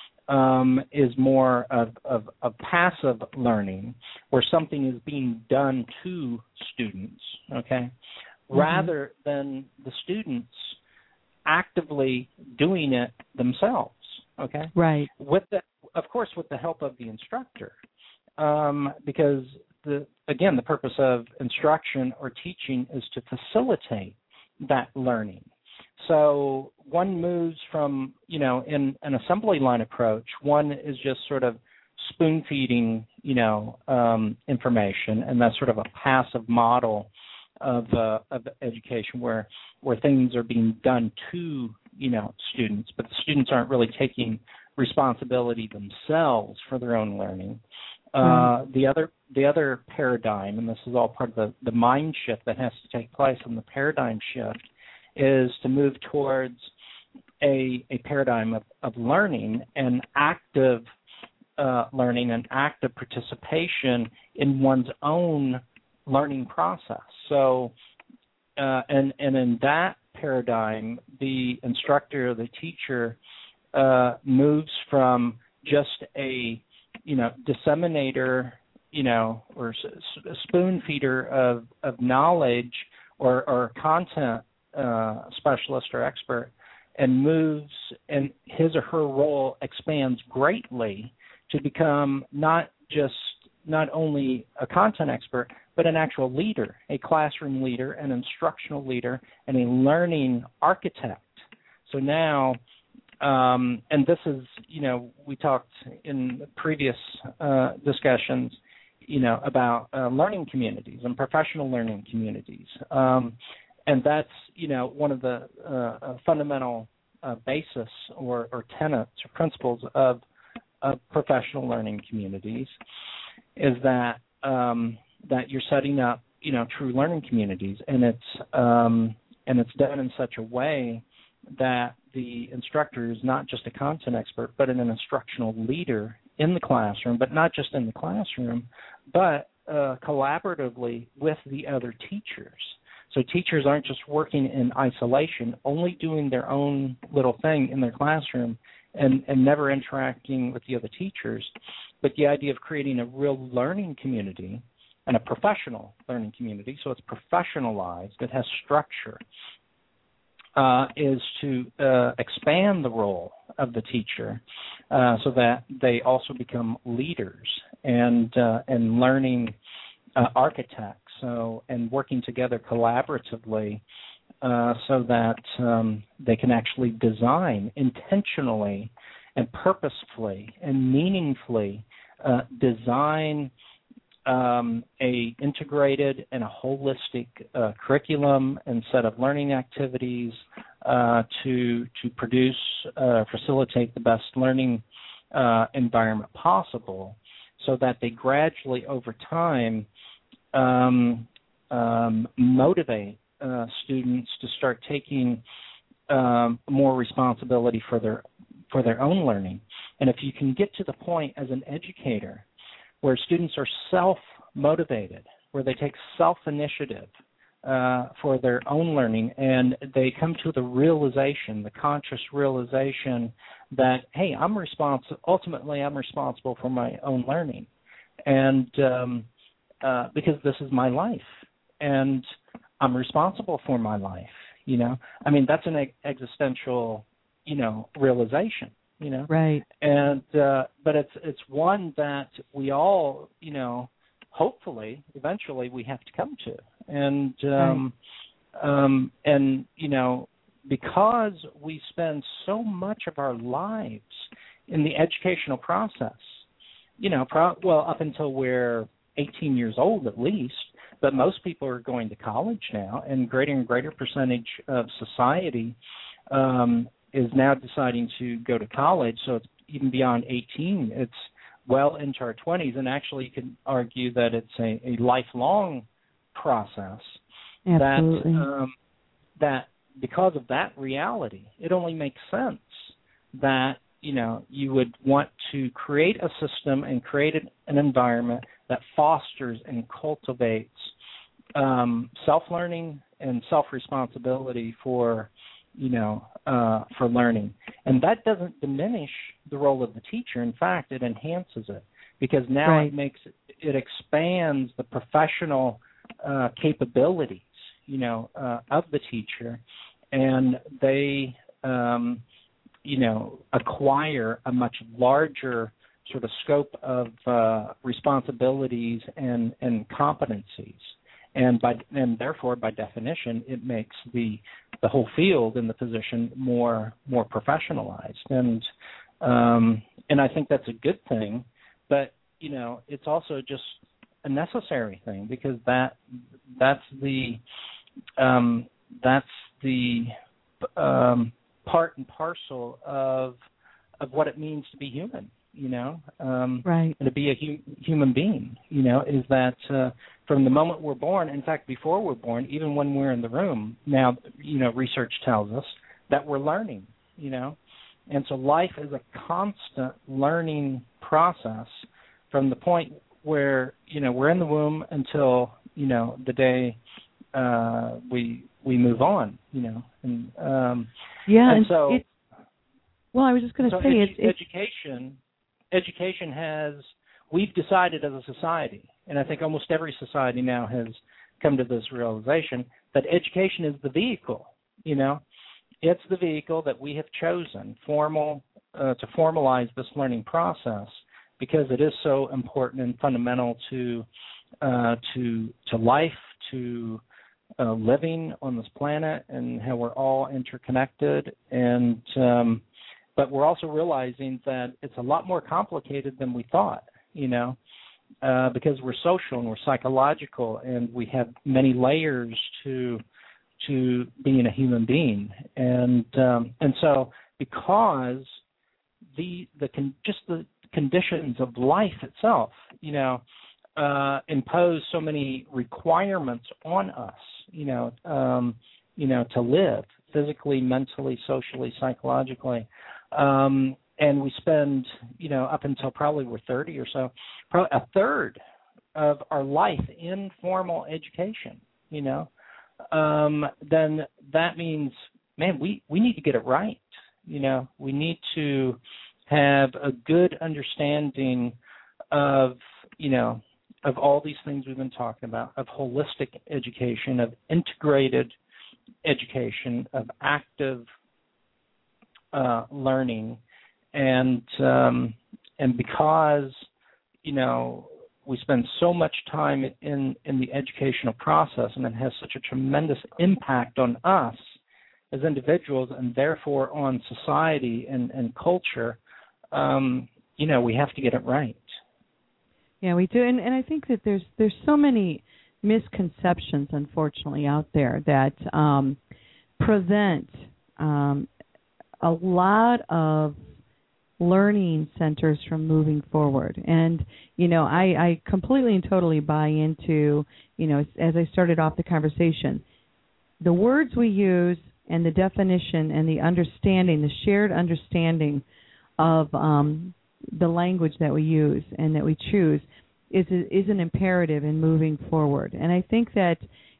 is more of passive learning, where something is being done to students, okay, rather than the students actively doing it themselves, okay? Right. Of course, with the help of the instructor, because the purpose of instruction or teaching is to facilitate that learning. So one moves from, in an assembly line approach, one is just sort of spoon feeding, information, and that's sort of a passive model of education where things are being done to, students, but the students aren't really taking responsibility themselves for their own learning. The other paradigm, and this is all part of the mind shift that has to take place in the paradigm shift, is to move towards a paradigm of learning and active learning and active participation in one's own learning process. So, and in that paradigm, the instructor or the teacher moves from just a disseminator, or spoon feeder of knowledge or content specialist or expert, and moves, and his or her role expands greatly to become not only a content expert, but an actual leader, a classroom leader, an instructional leader, and a learning architect. So now, and this is, we talked in previous discussions, about learning communities and professional learning communities. And that's, one of the fundamental basis or tenets or principles of professional learning communities is that that you're setting up, true learning communities, and it's done in such a way that the instructor is not just a content expert, but an instructional leader in the classroom, but not just in the classroom, but collaboratively with the other teachers. So teachers aren't just working in isolation, only doing their own little thing in their classroom and never interacting with the other teachers. But the idea of creating a real learning community and a professional learning community, so it's professionalized, it has structure, is to expand the role of the teacher so that they also become leaders and learning architects, and working together collaboratively so that they can actually design intentionally and purposefully and meaningfully design a integrated and a holistic curriculum and set of learning activities to produce, facilitate the best learning environment possible, so that they gradually over time motivate students to start taking more responsibility for their own learning. And if you can get to the point as an educator where students are self-motivated, where they take self-initiative for their own learning, and they come to the realization, the conscious realization that, hey, ultimately I'm responsible for my own learning, and because this is my life, and I'm responsible for my life, I mean, that's an existential, realization, Right. And, but it's one that we all, hopefully, eventually we have to come to. And, because we spend so much of our lives in the educational process, up until we're 18 years old at least, but most people are going to college now, and greater percentage of society is now deciding to go to college, so it's even beyond 18. It's well into our 20s, and actually you could argue that it's a lifelong process. Absolutely. That because of that reality, it only makes sense that, you would want to create a system and create an environment that fosters and cultivates self-learning and self-responsibility for learning. And that doesn't diminish the role of the teacher. In fact, it enhances it, because now it expands the professional capabilities, of the teacher, and they, acquire a much larger sort of scope of responsibilities and competencies. And therefore, by definition, it makes the whole field and the position more professionalized. And I think that's a good thing. But it's also just a necessary thing, because that's the part and parcel of what it means to be human. And to be a human being, is that from the moment we're born, in fact, before we're born, even when we're in the room, now, research tells us that we're learning, And so life is a constant learning process from the point where, we're in the womb until, the day we move on, And, and so... Well, I was just going to say education we've decided as a society, and I think almost every society now has come to this realization, that education is the vehicle, It's the vehicle that we have chosen to formalize this learning process, because it is so important and fundamental to life, to living on this planet, and how we're all interconnected. And but we're also realizing that it's a lot more complicated than we thought, because we're social and we're psychological, and we have many layers to being a human being. And so because the conditions of life itself, impose so many requirements on us, to live physically, mentally, socially, psychologically. And we spend, up until probably we're 30 or so, probably a third of our life in formal education, then that means, man, we need to get it right. We need to have a good understanding of all these things we've been talking about, of holistic education, of integrated education, of active learning, and because we spend so much time in the educational process, and it has such a tremendous impact on us as individuals, and therefore on society and culture, we have to get it right. Yeah, we do, and I think that there's so many misconceptions, unfortunately, out there that prevent a lot of learning centers from moving forward. And, I completely and totally buy into, as I started off the conversation, the words we use and the definition and the understanding, the shared understanding of the language that we use and that we choose is an imperative in moving forward. And I think that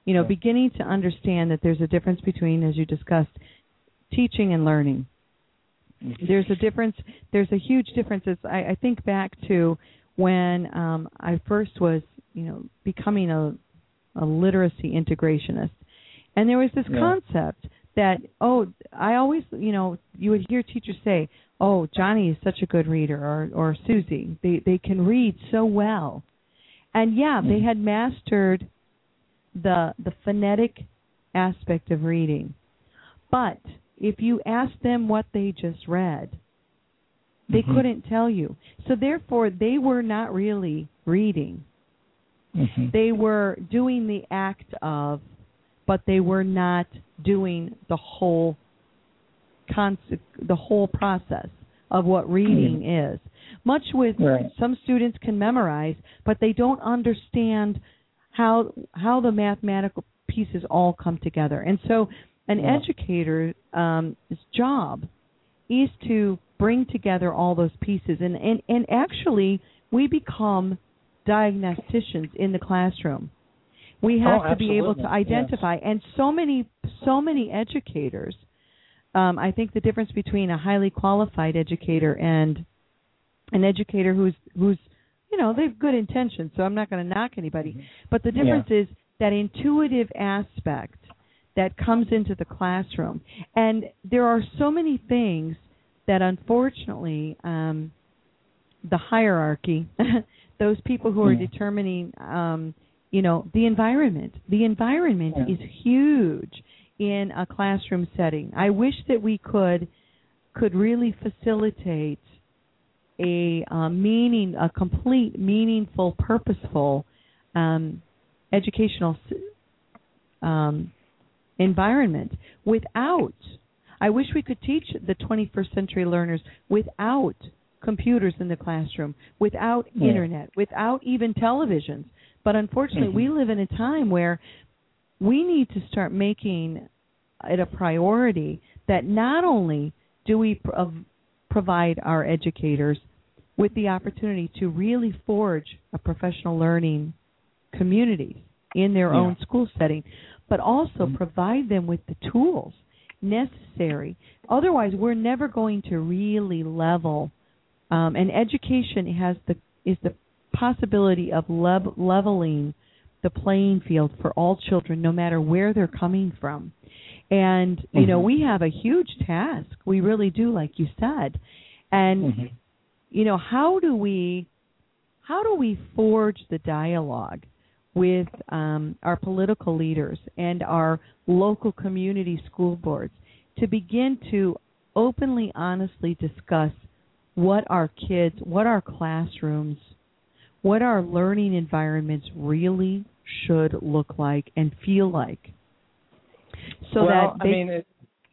beginning to understand that there's a difference between, as you discussed, teaching and learning. There's a difference. There's a huge difference. I think back to when I first was, becoming a literacy integrationist, and there was this concept that, I always, you would hear teachers say, "Oh, Johnny is such a good reader," or Susie, they can read so well, and they had mastered the phonetic aspect of reading, but if you asked them what they just read, they couldn't tell you. So therefore, they were not really reading. They were doing the act of, but they were not doing the whole process of what reading is. Much with some students can memorize, but they don't understand how the mathematical pieces all come together. And so an educator's job is to bring together all those pieces. And actually, we become diagnosticians in the classroom. We have to be able to identify. And so many educators, I think the difference between a highly qualified educator and an educator who's they have good intentions, so I'm not going to knock anybody. But the difference is that intuitive aspect that comes into the classroom. And there are so many things that, unfortunately, the hierarchy, those people who are determining, the environment. The environment is huge in a classroom setting. I wish that we could really facilitate a complete, meaningful, purposeful educational environment without. I wish we could teach the 21st century learners without computers in the classroom, without internet, without even televisions. But unfortunately, we live in a time where we need to start making it a priority that not only do we provide our educators with the opportunity to really forge a professional learning community in their own school setting, but also provide them with the tools necessary. Otherwise, we're never going to really level. And education is the possibility of leveling the playing field for all children, no matter where they're coming from. And we have a huge task. We really do, like you said. And how do we forge the dialogue with our political leaders and our local community school boards to begin to openly, honestly discuss what our kids, what our classrooms, what our learning environments really should look like and feel like? So go ahead.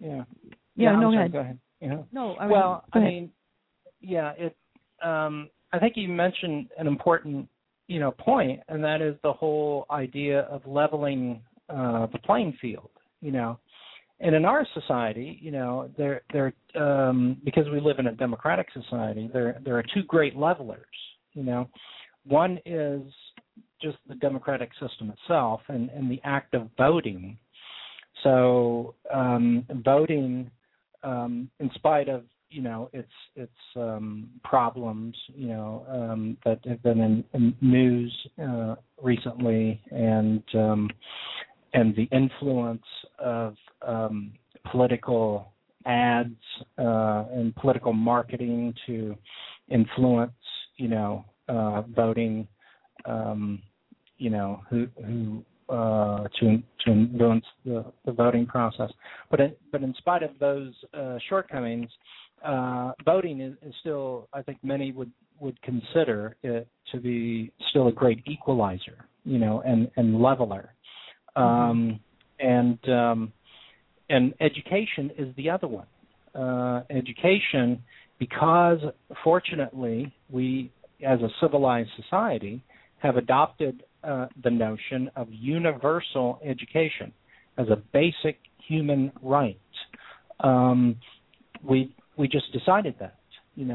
I think you mentioned an important point, and that is the whole idea of leveling the playing field. And in our society, there because we live in a democratic society, there are two great levelers. One is just the democratic system itself and the act of voting. So voting, in spite of its problems, that have been in news recently, and the influence of political ads and political marketing to influence, voting, to influence the voting process. But in spite of those shortcomings, voting is still, I think many would consider it to be still a great equalizer, and leveler. And education is the other one. Education, because fortunately we, as a civilized society, have adopted the notion of universal education as a basic human right. We just decided that,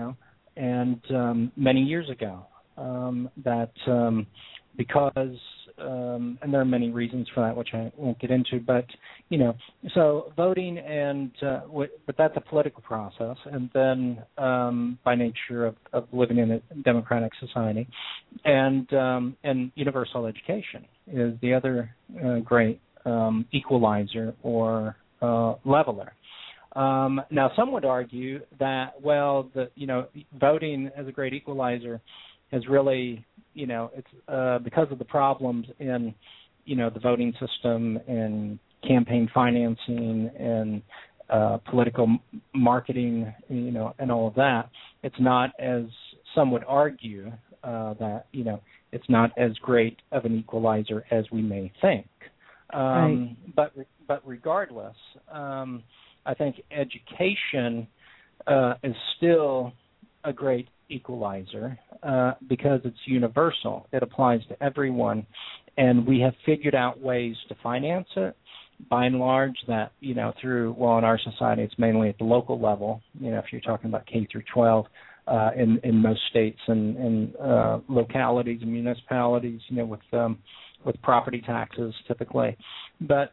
and many years ago, that because and there are many reasons for that, which I won't get into. But so voting but that's a political process, and then by nature of living in a democratic society, and universal education is the other great equalizer or leveler. Now, some would argue that voting as a great equalizer has really, it's because of the problems in, the voting system and campaign financing and political marketing, and all of that. It's not, as some would argue, that, it's not as great of an equalizer as we may think. Right. But regardless, I think education is still a great equalizer because it's universal. It applies to everyone, and we have figured out ways to finance it. By and large, that through in our society, it's mainly at the local level. If you're talking about K through 12 in most states and localities and municipalities, with property taxes typically, but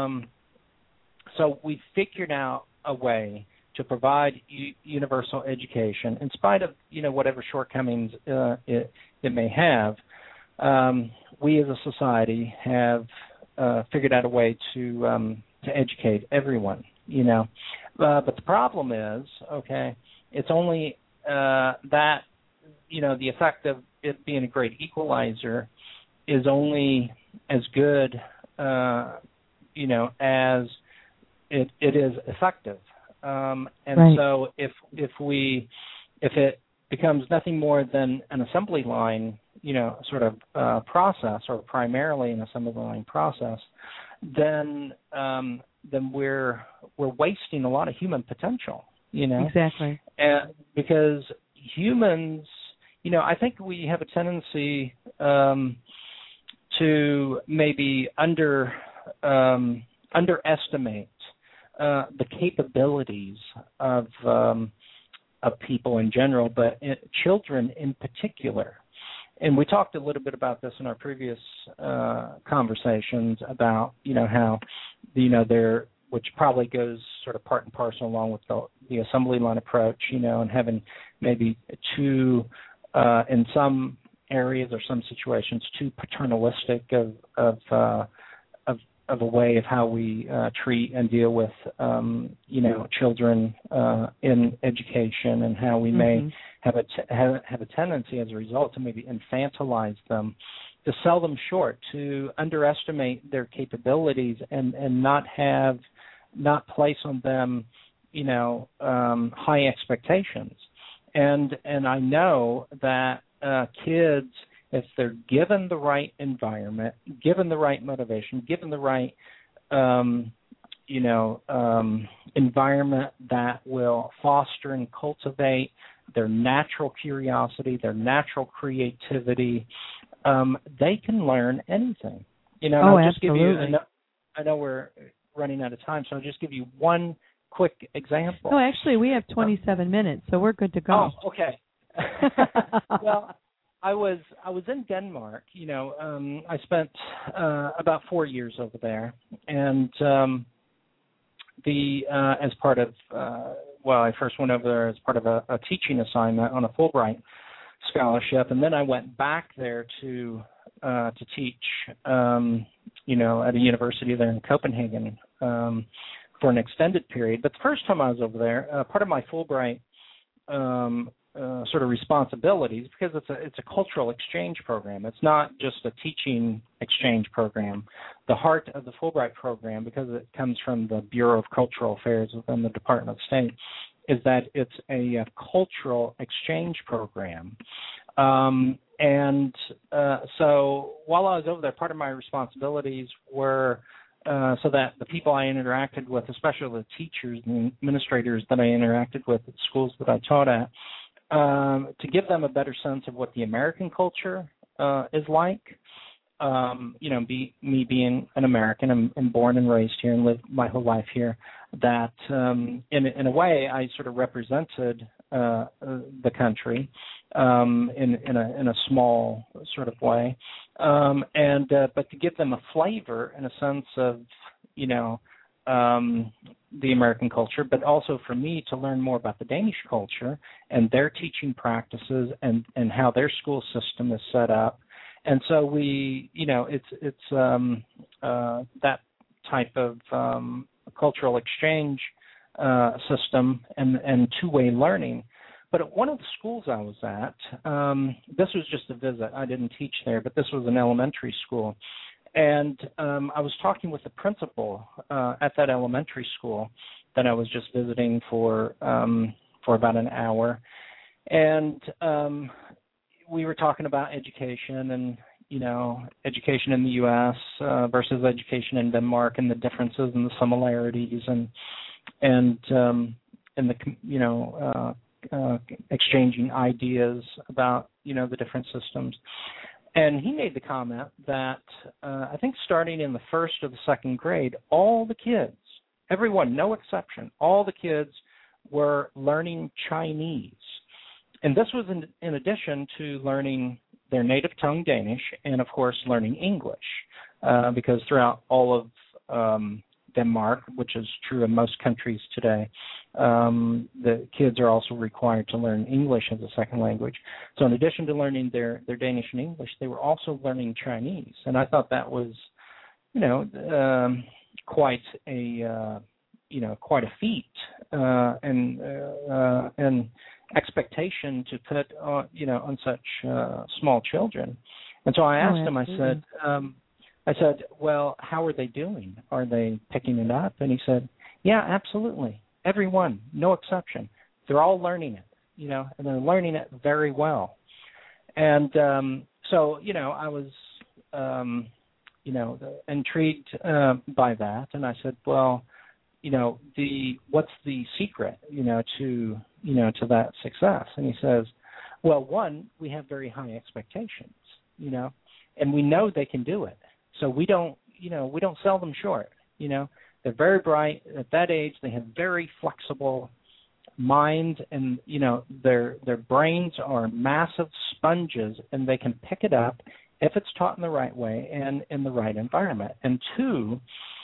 so we figured out a way to provide universal education in spite of whatever shortcomings it may have. We as a society have figured out a way to educate everyone. But the problem is, it's only that the effect of it being a great equalizer is only as good as it is effective, and right. So if it becomes nothing more than an assembly line, sort of process, or primarily an assembly line process, then we're wasting a lot of human potential. Exactly, because humans, I think we have a tendency to maybe underestimate the capabilities of people in general, but children in particular. And we talked a little bit about this in our previous conversations about how they're, which probably goes sort of part and parcel along with the assembly line approach, and having maybe too in some areas or some situations too paternalistic of a way of how we treat and deal with children in education, and how we may have a tendency as a result to maybe infantilize them, to sell them short, to underestimate their capabilities, and not place on them high expectations. And I know that kids, if they're given the right environment, given the right motivation, given the right, environment that will foster and cultivate their natural curiosity, their natural creativity, they can learn anything. I'll just absolutely. give you. I know we're running out of time, so I'll just give you one quick example. No, actually, we have 27 minutes, so we're good to go. Oh, okay. Well, I was in Denmark. I spent about 4 years over there, and as part of I first went over there as part of a teaching assignment on a Fulbright scholarship, and then I went back there to teach, at a university there in Copenhagen for an extended period. But the first time I was over there, part of my Fulbright sort of responsibilities, because it's a cultural exchange program. It's not just a teaching exchange program. The heart of the Fulbright program, because it comes from the Bureau of Cultural Affairs within the Department of State, is that it's a cultural exchange program. So while I was over there, part of my responsibilities were so that the people I interacted with, especially the teachers and administrators that I interacted with at schools that I taught at, to give them a better sense of what the American culture is like. Me being an American, I'm born and raised here and lived my whole life here, that in a way I sort of represented the country in a small sort of way, but to give them a flavor and a sense of the American culture, but also for me to learn more about the Danish culture and their teaching practices and how their school system is set up. And so we, it's that type of cultural exchange system and two-way learning. But at one of the schools I was at, this was just a visit. I didn't teach there, but this was an elementary school. And I was talking with the principal at that elementary school that I was just visiting for about an hour. And we were talking about education and, education in the U.S. Versus education in Denmark and the differences and the similarities and the, exchanging ideas about, the different systems. And he made the comment that I think starting in the first or the second grade, all the kids, everyone, no exception, all the kids were learning Chinese. And this was in addition to learning their native tongue Danish and, of course, learning English, because throughout all of Denmark, which is true in most countries today, the kids are also required to learn English as a second language. So in addition to learning their Danish and English, they were also learning Chinese. And I thought that was, quite a feat and expectation to put on such small children. And so I asked him, I said, well, how are they doing? Are they picking it up? And he said, yeah, absolutely. Everyone, no exception. They're all learning it, and they're learning it very well. And so, I was, intrigued by that. And I said, well, what's the secret, to that success? And he says, well, one, we have very high expectations, and we know they can do it. So we don't sell them short, They're very bright at that age. They have very flexible minds, and their brains are massive sponges, and they can pick it up if it's taught in the right way and in the right environment. And two,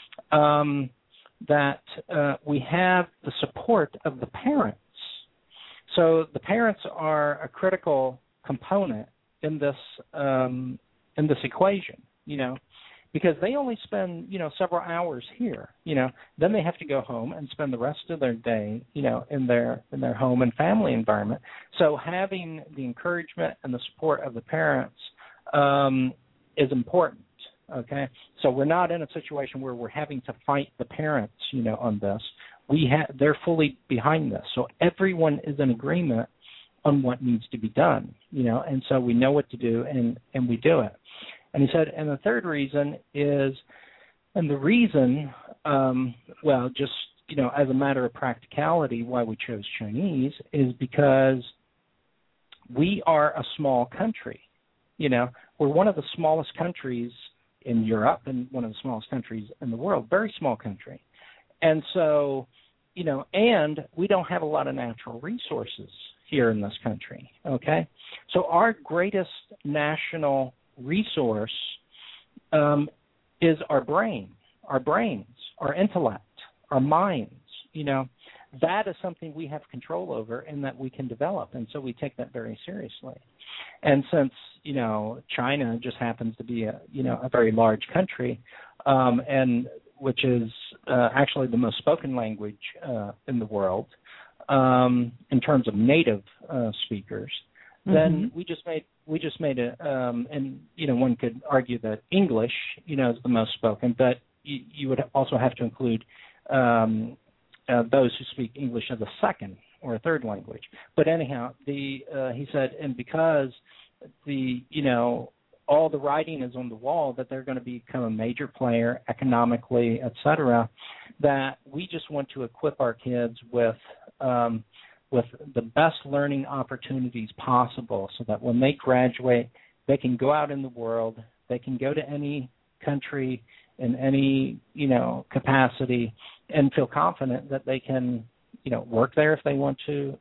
that we have the support of the parents. So the parents are a critical component in this equation, because they only spend, several hours here, then they have to go home and spend the rest of their day, in their home and family environment. So having the encouragement and the support of the parents is important, okay? So we're not in a situation where we're having to fight the parents, on this. They're fully behind this. So everyone is in agreement on what needs to be done, and so we know what to do and we do it. And he said, and the third reason is, and the reason, just, as a matter of practicality, why we chose Chinese is because we are a small country. We're one of the smallest countries in Europe and one of the smallest countries in the world, very small country. And so, and we don't have a lot of natural resources here in this country, okay? So our greatest national resource is our brains, our intellect, our minds. That is something we have control over and that we can develop, and so we take that very seriously. And since China just happens to be a very large country, and which is actually the most spoken language in the world in terms of native speakers, then we just made it, and one could argue that English, is the most spoken, but you would also have to include those who speak English as a second or a third language. But anyhow, he said, and because all the writing is on the wall that they're going to become a major player economically, et cetera, that we just want to equip our kids with the best learning opportunities possible so that when they graduate, they can go out in the world, they can go to any country in any, capacity and feel confident that they can, work there if they want to,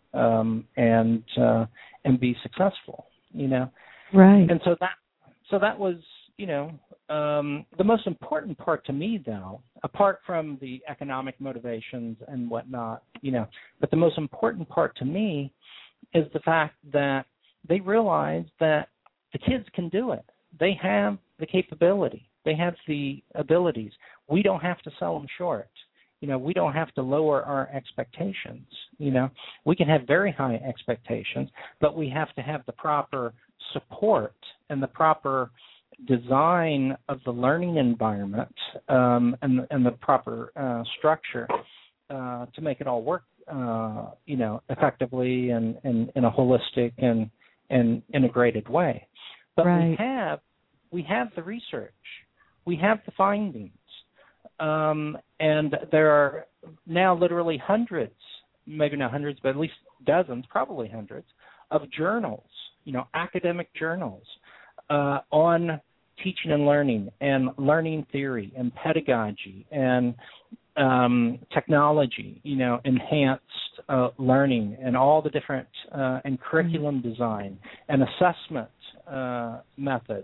and be successful. Right. And so that was the most important part to me, though, apart from the economic motivations and whatnot, but the most important part to me is the fact that they realize that the kids can do it. They have the capability. They have the abilities. We don't have to sell them short. We don't have to lower our expectations. We can have very high expectations, but we have to have the proper support and the proper design of the learning environment and the proper structure to make it all work, effectively and in a holistic and integrated way. But right. we have the research, we have the findings, and there are now literally hundreds, maybe not hundreds, but at least dozens, probably hundreds, of journals, academic journals on teaching and learning theory and pedagogy and technology, enhanced learning and all the different and curriculum design and assessment methods,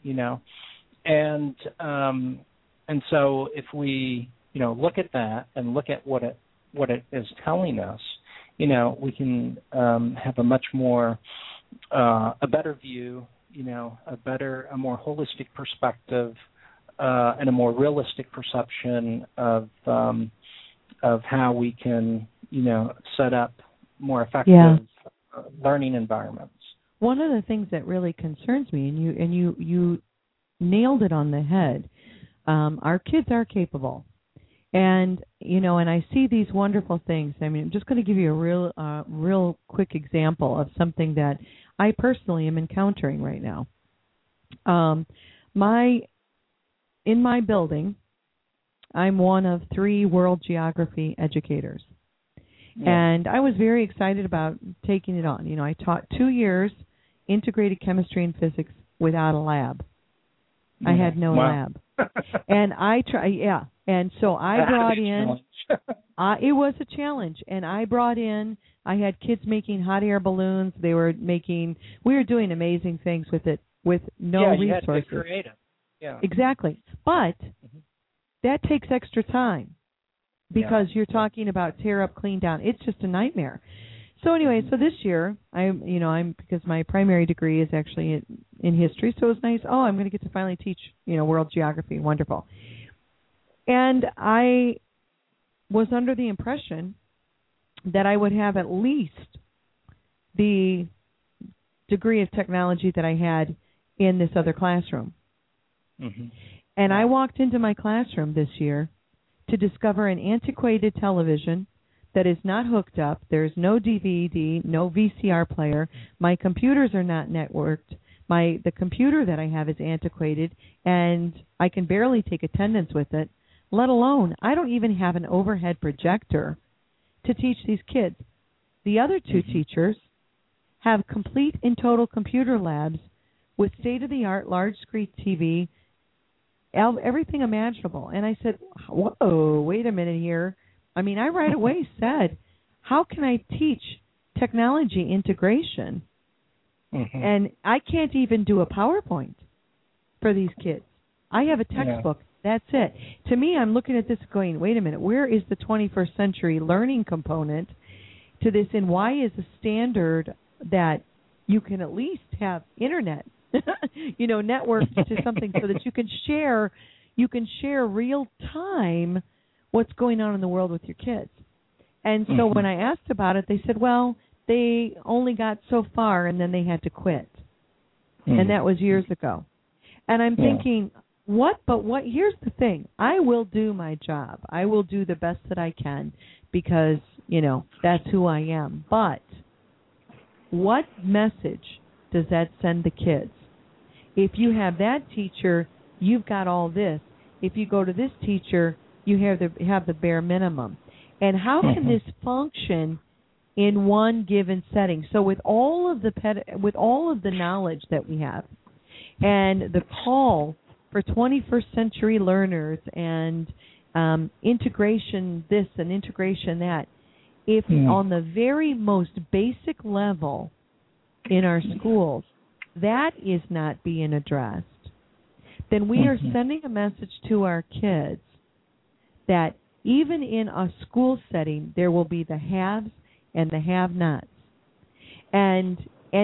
and so if we look at that and look at what it is telling us, we can have a much more a better view, a more holistic perspective and a more realistic perception of how we can set up more effective learning environments. One of the things that really concerns me, and you nailed it on the head, our kids are capable. And, and I see these wonderful things. I mean, I'm just going to give you a real quick example of something that I personally am encountering right now. In my building, I'm one of 3 world geography educators. Yeah. And I was very excited about taking it on. I taught 2 years integrated chemistry and physics without a lab. I had no lab. And and so I brought in, it was a challenge, and I brought in, I had kids making hot air balloons. We were doing amazing things with it, with no resources. You had to be creative. Yeah. Exactly. But that takes extra time because you're talking about tear up, clean down. It's just a nightmare. So anyway, so this year, I'm because my primary degree is actually in history, so it was nice. Oh, I'm going to get to finally teach, world geography. Wonderful. And I was under the impression that I would have at least the degree of technology that I had in this other classroom. Mm-hmm. And I walked into my classroom this year to discover an antiquated television that is not hooked up. There's no DVD, no VCR player. My computers are not networked. The computer that I have is antiquated, and I can barely take attendance with it, let alone I don't even have an overhead projector to teach these kids. The other 2 teachers have complete and total computer labs with state-of-the-art large-screen TV, everything imaginable. And I said, whoa, wait a minute here. I mean, I right away said, how can I teach technology integration? Mm-hmm. And I can't even do a PowerPoint for these kids. I have a textbook. That's it. To me, I'm looking at this going, wait a minute, where is the 21st century learning component to this, and why is the standard that you can at least have internet, networked to something so that you can share real time what's going on in the world with your kids. And so when I asked about it, they said, well, they only got so far and then they had to quit. And that was years ago. And I'm thinking, what? Here's the thing. I will do my job. I will do the best that I can because, that's who I am. But what message does that send the kids? If you have that teacher, you've got all this. If you go to this teacher, you have the bare minimum. And how can this function in one given setting? So with all of the knowledge that we have and the call for 21st century learners and integration this and integration that, if on the very most basic level in our schools that is not being addressed, then we are sending a message to our kids that even in a school setting there will be the haves and the have-nots. And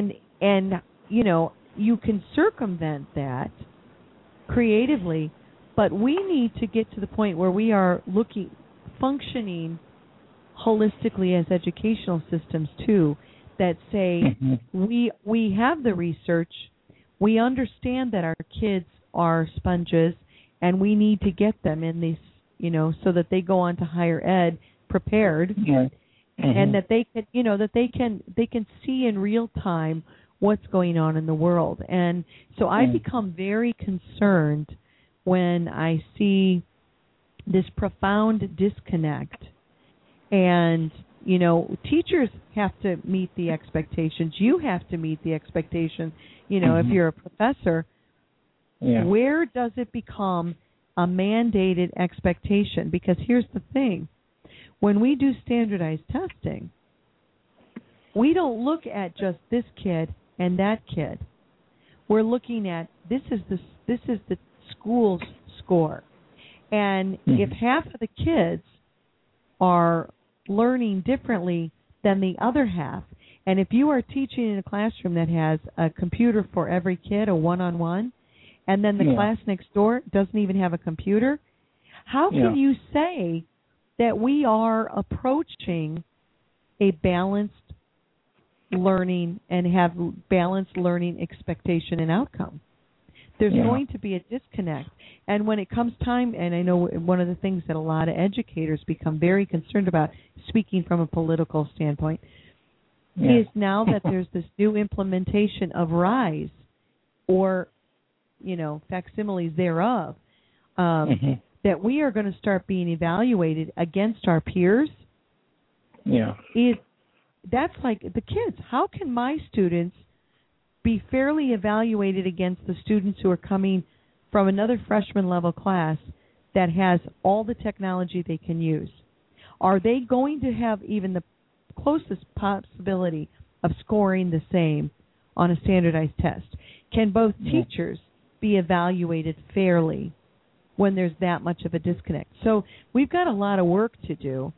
you know, you can circumvent that creatively, but we need to get to the point where we are functioning holistically as educational systems too, that say we have the research, we understand that our kids are sponges, and we need to get them in these, you know, so that they go on to higher ed prepared, and that they can, you know, that they can see in real time what's going on in the world. And so I become very concerned when I see this profound disconnect. And, you know, teachers have to meet the expectations. You have to meet the expectations. You know, if you're a professor, where does it become a mandated expectation? Because here's the thing. When we do standardized testing, we don't look at just this kid and that kid. We're looking at this is the school's score. And if half of the kids are learning differently than the other half, and if you are teaching in a classroom that has a computer for every kid, a one-on-one, and then the class next door doesn't even have a computer, how can you say that we are approaching a balanced learning and have balanced learning expectation and outcome? There's going to be a disconnect. And when it comes time, and I know one of the things that a lot of educators become very concerned about, speaking from a political standpoint, is now that there's this new implementation of RISE, or, you know, facsimiles thereof, that we are going to start being evaluated against our peers. That's like the kids. How can my students be fairly evaluated against the students who are coming from another freshman level class that has all the technology they can use? Are they going to have even the closest possibility of scoring the same on a standardized test? Can both teachers be evaluated fairly when there's that much of a disconnect? So we've got a lot of work to do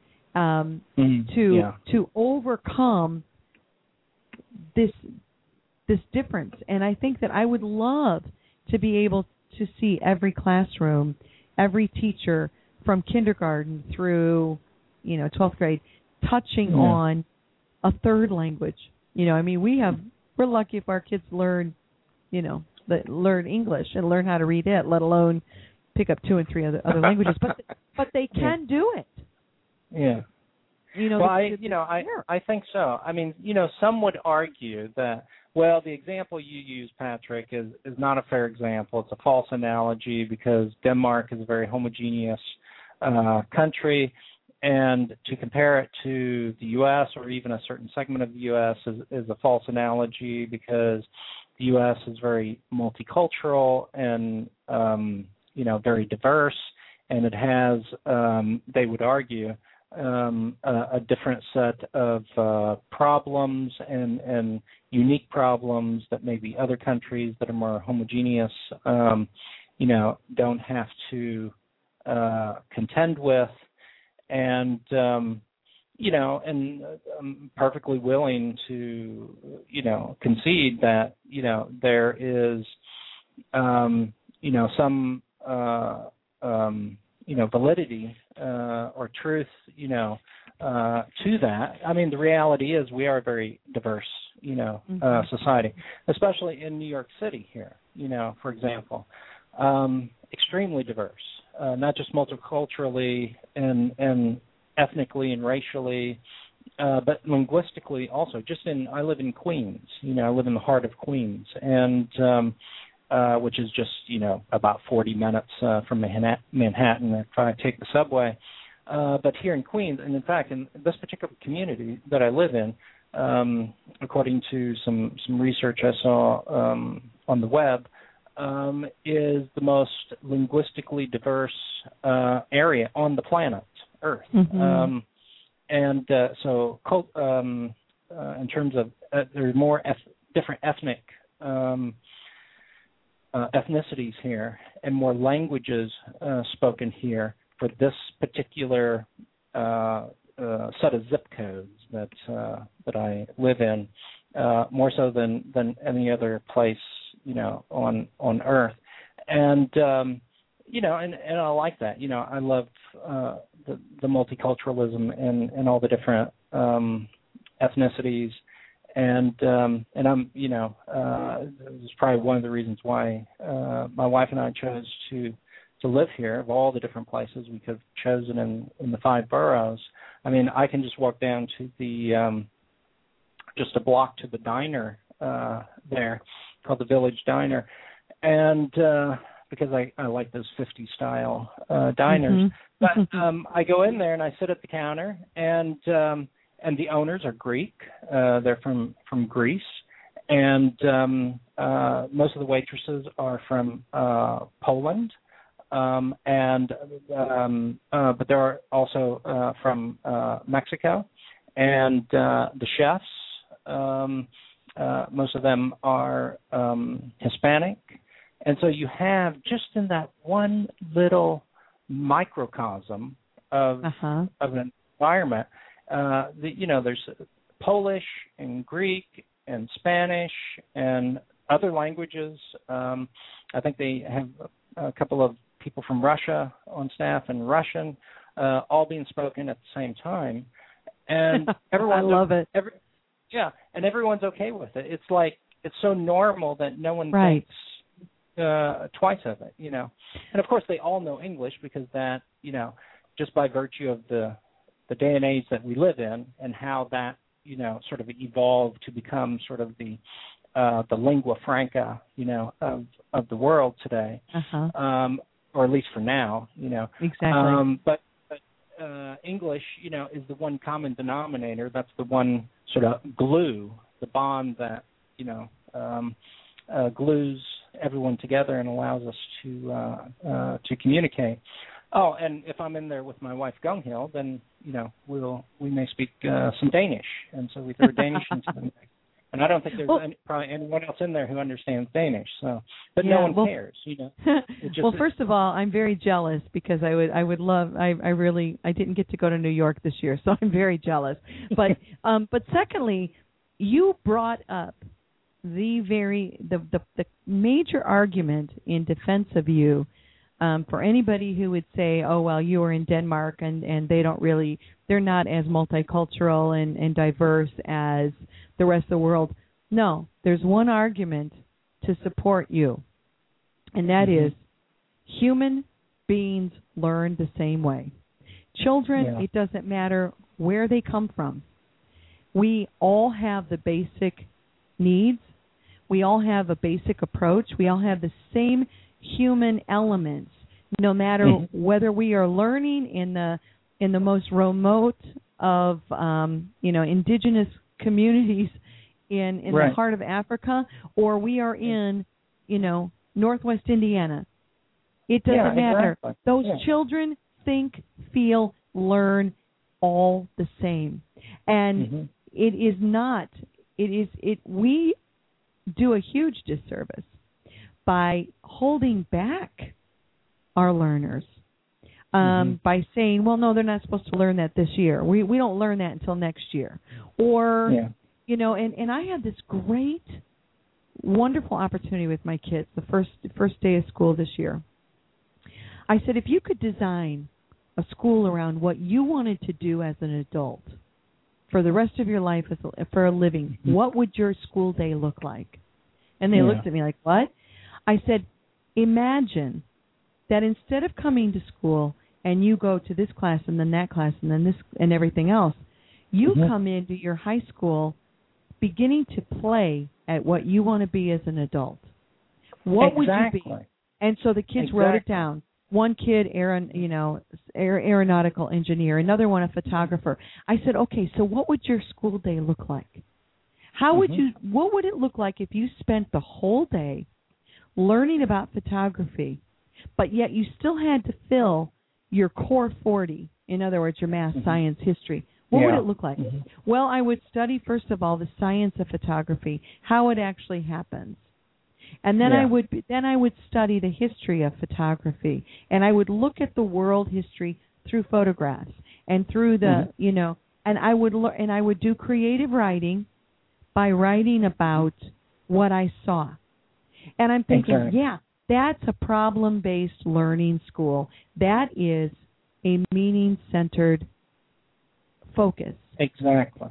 to overcome this difference. And I think that I would love to be able to see every classroom, every teacher from kindergarten through, you know, 12th grade touching on a third language. You know, I mean, we're lucky if our kids learn, you know, learn English and learn how to read it, let alone pick up 2 and 3 other languages. But they can do it. Yeah. You know, well, I think so. I mean, you know, some would argue that, well, the example you use, Patrick, is not a fair example. It's a false analogy because Denmark is a very homogeneous country, and to compare it to the U.S. or even a certain segment of the U.S. is a false analogy because the U.S. is very multicultural and, you know, very diverse, and it has, they would argue, a different set of problems and unique problems that maybe other countries that are more homogeneous, you know, don't have to contend with. And, you know, and I'm perfectly willing to, you know, concede that, you know, there is, you know, some, you know, validity or truth, you know, to that. I mean, the reality is we are a very diverse, you know, society, especially in New York City here, you know, for example, extremely diverse, not just multiculturally and ethnically and racially, but linguistically also. I live in Queens, you know, I live in the heart of Queens, and which is just, you know, about 40 minutes from Manhattan if I take the subway. But here in Queens, and in fact, in this particular community that I live in, according to some research I saw on the web, is the most linguistically diverse area on the planet Earth. and so in terms of there's more different ethnic ethnicities here, and more languages spoken here for this particular set of zip codes that I live in, more so than any other place, on Earth, and and I like that. I love the multiculturalism and all the different ethnicities, and I'm this is probably one of the reasons why my wife and I chose to live here. Of all the different places we could have chosen in the 5 boroughs, I mean, I can just walk down to the just a block to the diner there called the Village Diner, and because I like those 50 style diners. But I go in there and I sit at the counter, and the owners are Greek. They're from Greece, and most of the waitresses are from Poland, but there are also from Mexico, and the chefs, most of them are Hispanic. And so you have, just in that one little microcosm of an environment, there's Polish and Greek and Spanish and other languages. I think they have a couple of people from Russia on staff, and Russian, all being spoken at the same time. And everyone, I love it. And everyone's okay with it. It's like, it's so normal that no one thinks twice of it, And of course they all know English, because that, just by virtue of the day and age that we live in, and how that, sort of evolved to become sort of the lingua franca, of the world today, or at least for now, Exactly. But English, is the one common denominator. That's the one sort of glue, the bond that, glues everyone together and allows us to communicate. Oh, and if I'm in there with my wife Gunhild, then we may speak some Danish, and so we throw Danish into the mix. And I don't think there's probably anyone else in there who understands Danish. So, but no one cares, Well, first of all, I'm very jealous, because I would love. I didn't get to go to New York this year, so I'm very jealous. But but secondly, you brought up the major argument in defense of you, for anybody who would say, oh, well, you are in Denmark and they're not as multicultural and diverse as the rest of the world. No, there's one argument to support you, and that is human beings learn the same way. Children, it doesn't matter where they come from. We all have the basic needs. We all have a basic approach. We all have the same human elements, no matter whether we are learning in the most remote of indigenous communities in the heart of Africa, or we are in Northwest Indiana. It doesn't matter. Exactly. Those children think, feel, learn all the same, and it is not. We do a huge disservice by holding back our learners, by saying, well, no, they're not supposed to learn that this year. We don't learn that until next year. Or, and I had this great, wonderful opportunity with my kids the first day of school this year. I said, if you could design a school around what you wanted to do as an adult for the rest of your life for a living, what would your school day look like? And they looked at me like, what? I said, imagine that instead of coming to school and you go to this class and then that class and then this and everything else, you come into your high school beginning to play at what you want to be as an adult. What would you be? And so the kids wrote it down. One kid, aeronautical engineer, another one a photographer. I said, okay, so what would your school day look like? How would what would it look like if you spent the whole day learning about photography, but yet you still had to fill your core 40, in other words, your math, science, history, What would it look like? Well, I would study, first of all, the science of photography, how it actually happens. And then I would study the history of photography, and I would look at the world history through photographs and through the, and I would do creative writing by writing about what I saw. And I'm thinking, that's a problem-based learning school. That is a meaning-centered focus. Exactly.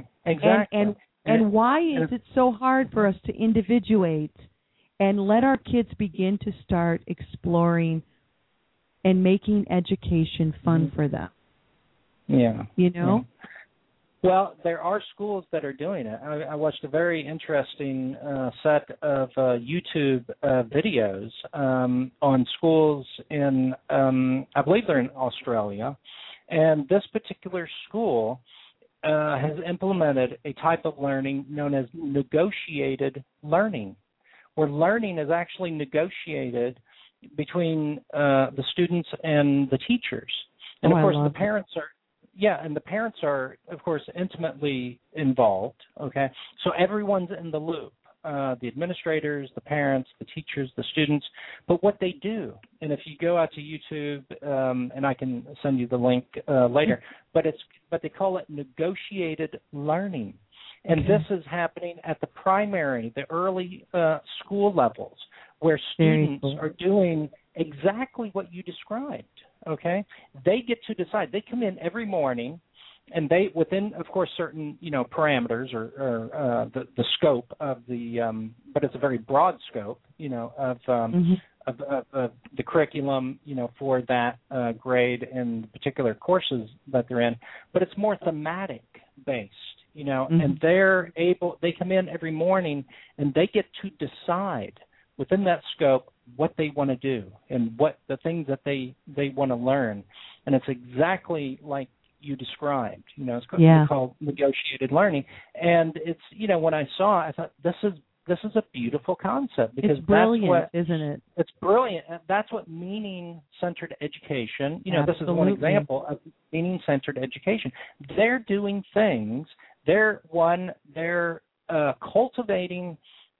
And why is it so hard for us to individuate and let our kids begin to start exploring and making education fun for them? Yeah. Yeah. Well, there are schools that are doing it. I watched a very interesting set of YouTube videos on schools in, I believe they're in Australia, and this particular school has implemented a type of learning known as negotiated learning, where learning is actually negotiated between the students and the teachers. And, of course, the parents are, and the parents are, of course, intimately involved, okay? So everyone's in the loop, the administrators, the parents, the teachers, the students. But what they do, and if you go out to YouTube, and I can send you the link later, but they call it negotiated learning. And this is happening at the primary, the early school levels, where students are doing exactly what you described, okay? They get to decide. They come in every morning, and they, within, of course, certain, parameters or the scope of the, but it's a very broad scope, of the curriculum, for that grade and particular courses that they're in. But it's more thematic based. And they come in every morning and they get to decide within that scope what they want to do and what the things that they want to learn. And it's exactly like you described, it's called negotiated learning. And it's, when I saw it, I thought this is a beautiful concept because it's brilliant, that's what, isn't it? It's brilliant. That's what meaning-centered education, this is one example of meaning-centered education. They're doing things. They're cultivating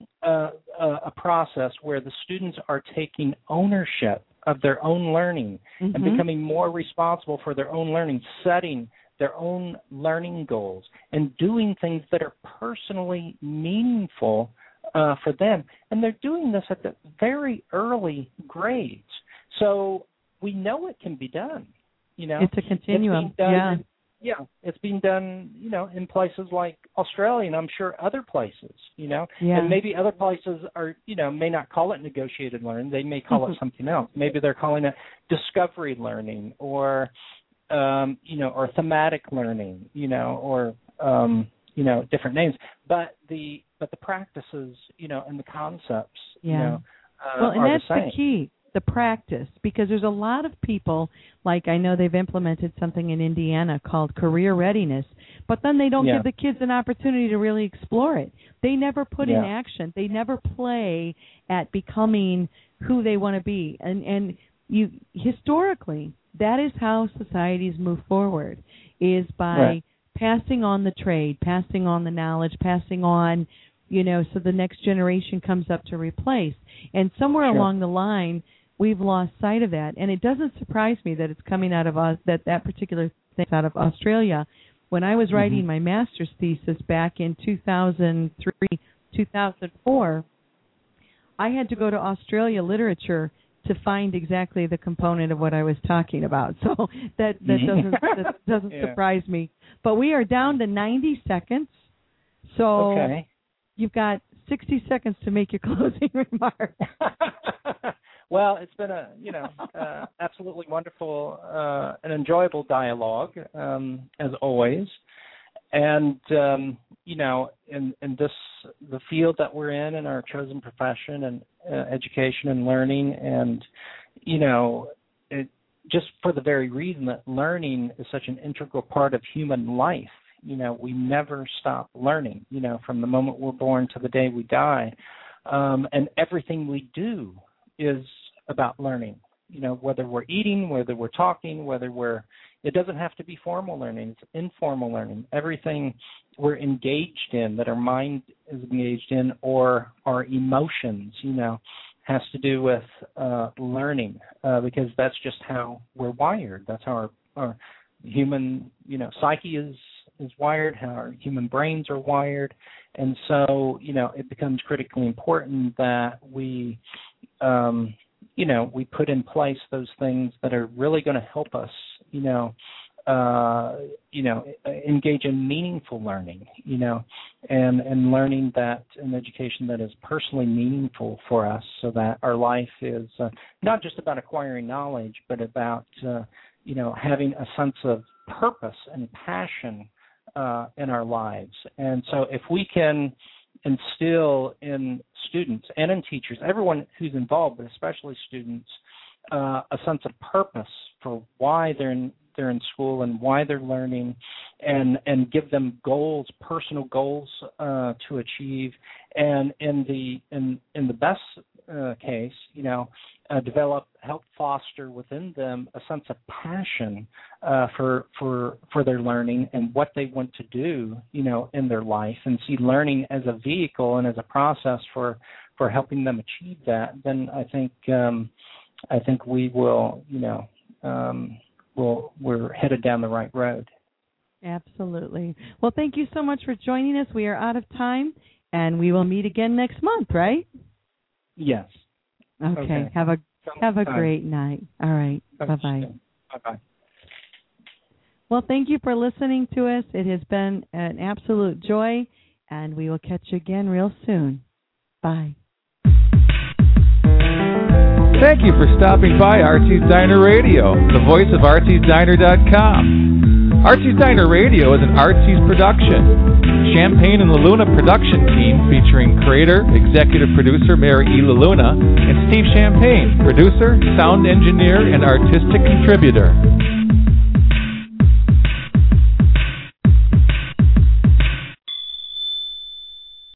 a process where the students are taking ownership of their own learning and becoming more responsible for their own learning, setting their own learning goals, and doing things that are personally meaningful for them. And they're doing this at the very early grades. So we know it can be done. It's a continuum. It's being done, in places like Australia, and I'm sure other places, and maybe other places are, may not call it negotiated learning. They may call it something else. Maybe they're calling it discovery learning or, or thematic learning, or, different names. But the practices, and the concepts, well, and are that's the same. The key. The practice, because there's a lot of people, like I know they've implemented something in Indiana called career readiness, but then they don't give the kids an opportunity to really explore it. They never put in action. They never play at becoming who they want to be. And historically, that is how societies move forward, is by passing on the trade, passing on the knowledge, passing on, so the next generation comes up to replace. And somewhere along the line, we've lost sight of that, and it doesn't surprise me that it's coming out of us, that particular thing out of Australia. When I was writing my master's thesis back in 2003, 2004, I had to go to Australia literature to find exactly the component of what I was talking about. So that doesn't surprise me. But we are down to 90 seconds, so you've got 60 seconds to make your closing remarks. Well, it's been a absolutely wonderful and enjoyable dialogue as always, and in the field that we're in our chosen profession and education and learning, and just for the very reason that learning is such an integral part of human life. We never stop learning. From the moment we're born to the day we die, and everything we do is about learning. whether we're eating, whether we're talking, it doesn't have to be formal learning. It's informal learning. Everything we're engaged in, that our mind is engaged in, or our emotions, has to do with learning, because that's just how we're wired. That's how our human, psyche is wired, how our human brains are wired. And so, it becomes critically important that we, we put in place those things that are really going to help us, engage in meaningful learning, and learning that an education that is personally meaningful for us, so that our life is not just about acquiring knowledge, but about, having a sense of purpose and passion in our lives. And so if we can instill in students and in teachers, everyone who's involved, but especially students, a sense of purpose for why they're in school and why they're learning, and give them goals, personal goals to achieve, and in the best case, help foster within them a sense of passion for their learning and what they want to do, in their life, and see learning as a vehicle and as a process for helping them achieve that. Then I think we will, we're headed down the right road. Absolutely. Well, thank you so much for joining us. We are out of time, and we will meet again next month, right? Yes. Okay. Have a great night. All right. Bye-bye. Bye-bye. Well, thank you for listening to us. It has been an absolute joy, and we will catch you again real soon. Bye. Thank you for stopping by Artie's Diner Radio, the voice of Artie'sDiner.com. Artie's Diner Radio is an Artie's production. Champaign and LaLuna production team featuring creator, executive producer Mary E. LaLuna, and Steve Champaign, producer, sound engineer, and artistic contributor.